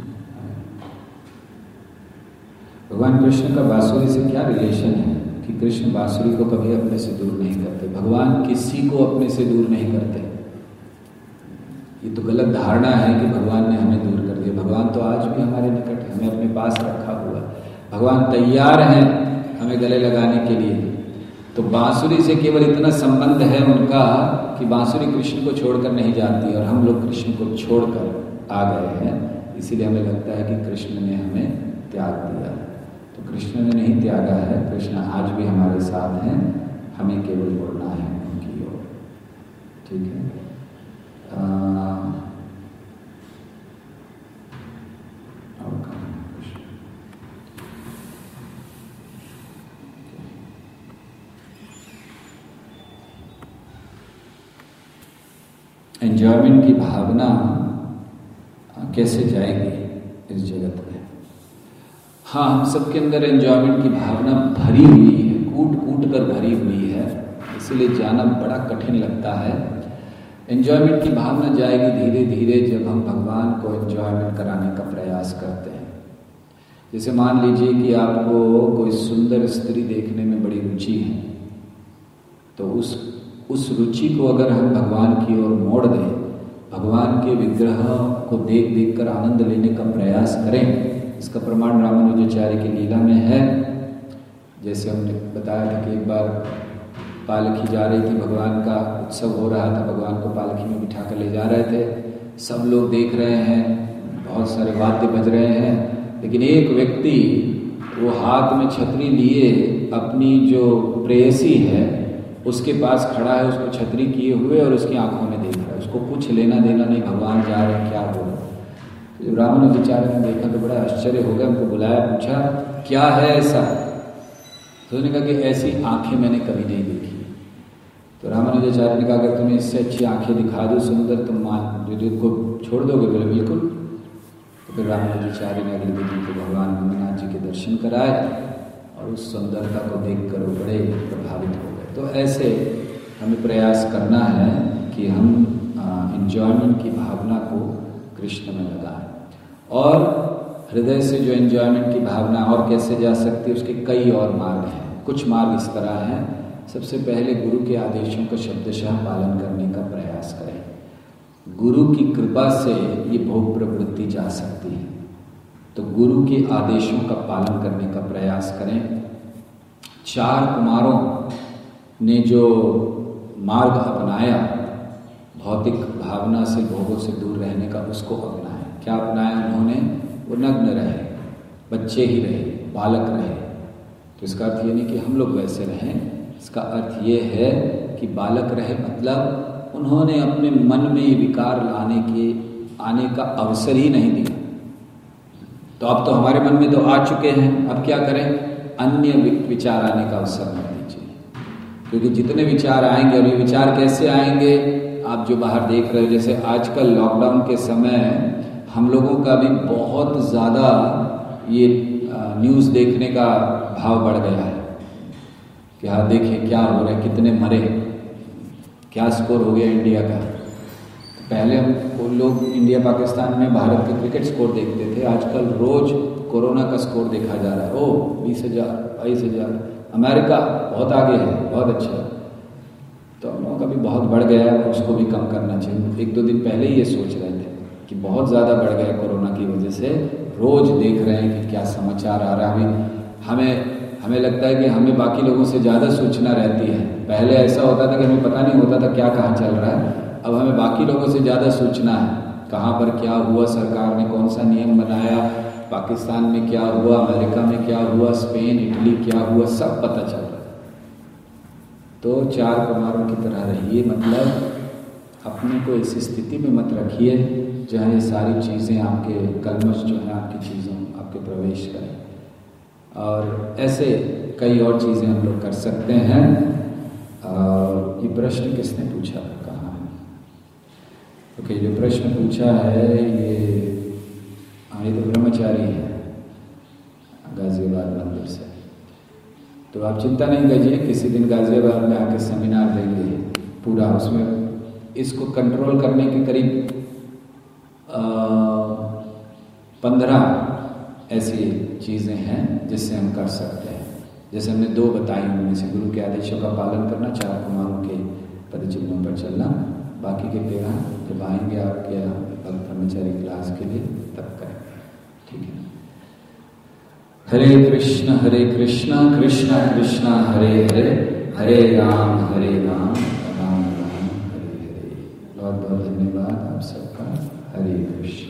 भगवान कृष्ण का बांसुरी से क्या रिलेशन है कि कृष्ण बांसुरी को कभी अपने से दूर नहीं करते? भगवान किसी को अपने से दूर नहीं करते। ये तो गलत धारणा है कि भगवान ने हमें दूर कर दिया। भगवान तो आज भी हमारे निकट है, हमें अपने पास रखा हुआ है। भगवान तैयार हैं हमें गले लगाने के लिए। तो बांसुरी से केवल इतना संबंध है उनका कि बांसुरी कृष्ण को छोड़कर नहीं जाती, और हम लोग कृष्ण को छोड़कर आ गए हैं। इसीलिए हमें लगता है कि कृष्ण ने हमें त्याग दिया। तो कृष्ण ने नहीं त्यागा है, कृष्ण आज भी हमारे साथ हैं, हमें केवल मुड़ना है उनकी ओर। ठीक है। एंजॉयमेंट की भावना कैसे जाएगी इस जगत में? हाँ, हम सबके अंदर एंजॉयमेंट की भावना भरी हुई है, कूट कूट कर भरी हुई है, इसलिए जाना बड़ा कठिन लगता है। एंजॉयमेंट की भावना जाएगी धीरे धीरे जब हम भगवान को एंजॉयमेंट कराने का प्रयास करते हैं। जैसे मान लीजिए कि आपको कोई सुंदर स्त्री देखने में बड़ी रुचि है, तो उस रुचि को अगर हम भगवान की ओर मोड़ दें, भगवान के विग्रह को देख देख कर आनंद लेने का प्रयास करें। इसका प्रमाण रामानुजाचार्य की लीला में है। जैसे हमने बताया था कि एक बार पालकी जा रही थी, भगवान का उत्सव हो रहा था, भगवान को पालकी में बिठा कर ले जा रहे थे, सब लोग देख रहे हैं, बहुत सारे वाद्य बज रहे हैं, लेकिन एक व्यक्ति वो हाथ में छतरी लिए अपनी जो प्रेयसी है उसके पास खड़ा है, उसको छतरी किए हुए और उसकी आंखों में देख रहा है। उसको कुछ लेना देना नहीं, भगवान जा रहे हैं, क्या हो रहा है। जब रामानुजाचार्य ने देखा तो बड़ा आश्चर्य हो गया, उनको बुलाया, पूछा क्या है ऐसा। तो उन्होंने कहा कि ऐसी आंखें मैंने कभी नहीं देखी। तो रामानुजाचार्य ने कहा अगर तुम्हें इससे अच्छी आंखें दिखा दो सुंदर, तुम को छोड़ दोगे? बोले बिल्कुल। तो फिर रामानुजाचार्य ने अगले दिन को भगवान रंगनाथ जी के दर्शन कराए और उस सुंदरता को देखकर वो बड़े प्रभावित हो गए। तो ऐसे हमें प्रयास करना है कि हम एंजॉयमेंट की भावना को कृष्ण में लगाएं, और हृदय से जो एंजॉयमेंट की भावना और कैसे जा सकती है उसके कई और मार्ग हैं। कुछ मार्ग इस तरह हैं। सबसे पहले गुरु के आदेशों का शब्दशः पालन करने का प्रयास करें। गुरु की कृपा से ये भोग प्रवृत्ति जा सकती है, तो गुरु के आदेशों का पालन करने का प्रयास करें। 4 कुमारों ने जो मार्ग अपनाया भौतिक भावना से, भोगों से दूर रहने का, उसको अपनाया। क्या अपनाया उन्होंने? वो नग्न रहे, बच्चे ही रहे, बालक रहे। तो इसका अर्थ ये नहीं कि हम लोग वैसे रहें, इसका अर्थ ये है कि बालक रहे मतलब उन्होंने अपने मन में विकार आने का अवसर ही नहीं दिया। तो अब तो हमारे मन में तो आ चुके हैं, अब क्या करें? अन्य विचार आने का अवसर नहीं दीजिए, क्योंकि जितने विचार आएंगे, और ये विचार कैसे आएंगे, आप जो बाहर देख रहे हो, जैसे आजकल लॉकडाउन के समय हम लोगों का भी बहुत ज़्यादा ये न्यूज़ देखने का भाव बढ़ गया है कि हाँ देखिए क्या हो रहा है, कितने मरे, क्या स्कोर हो गया इंडिया का। तो पहले हम लोग इंडिया पाकिस्तान में भारत के क्रिकेट स्कोर देखते थे, आजकल रोज कोरोना का स्कोर देखा जा रहा है। 20,000 22,000। अमेरिका बहुत आगे है, बहुत अच्छा। तो हम लोगों का भी बहुत बढ़ गया है, उसको भी कम करना चाहिए। 1-2 दिन पहले ही ये सोच रहे थे कि बहुत ज़्यादा बढ़ गया कोरोना की वजह से। रोज़ देख रहे हैं कि क्या समाचार आ रहा है। हमें लगता है कि हमें बाकी लोगों से ज़्यादा सूचना रहती है। पहले ऐसा होता था कि हमें पता नहीं होता था क्या कहाँ चल रहा है, अब हमें बाकी लोगों से ज़्यादा सूचना है, कहाँ पर क्या हुआ, सरकार ने कौन सा नियम बनाया, पाकिस्तान में क्या हुआ, अमेरिका में क्या हुआ, स्पेन इटली क्या हुआ, सब पता चल रहा है। तो 4 कुमारों की तरह रहिए, मतलब अपने को इस स्थिति में मत रखिए जहाँ ये सारी चीज़ें आपके कलमश जो है आपकी चीज़ों आपके प्रवेश करें। और ऐसे कई और चीज़ें हम लोग कर सकते हैं। और ये प्रश्न किसने पूछा, कहाँ है? ओके, जो प्रश्न पूछा है ये तो ब्रह्मचारी है गाजियाबाद मंदिर से। तो आप चिंता नहीं कीजिए, किसी दिन गाजियाबाद में आके सेमिनार देंगे पूरा उसमें इसको कंट्रोल करने के करीब 15 ऐसी चीज़ें हैं जिससे हम कर सकते हैं। जैसे हमने 2 बताई, उनमें से गुरु के आदेशों का पालन करना, 4 कुमारों के पदचिन्हों पर चलना, बाकी के 13 जब आएंगे आपके भक्त ब्रह्मचारी क्लास के लिए तब करेंगे, ठीक है। हरे कृष्णा कृष्णा कृष्णा हरे हरे, हरे राम राम राम हरे हरे। बहुत बहुत धन्यवाद आप सबका। हरे कृष्ण।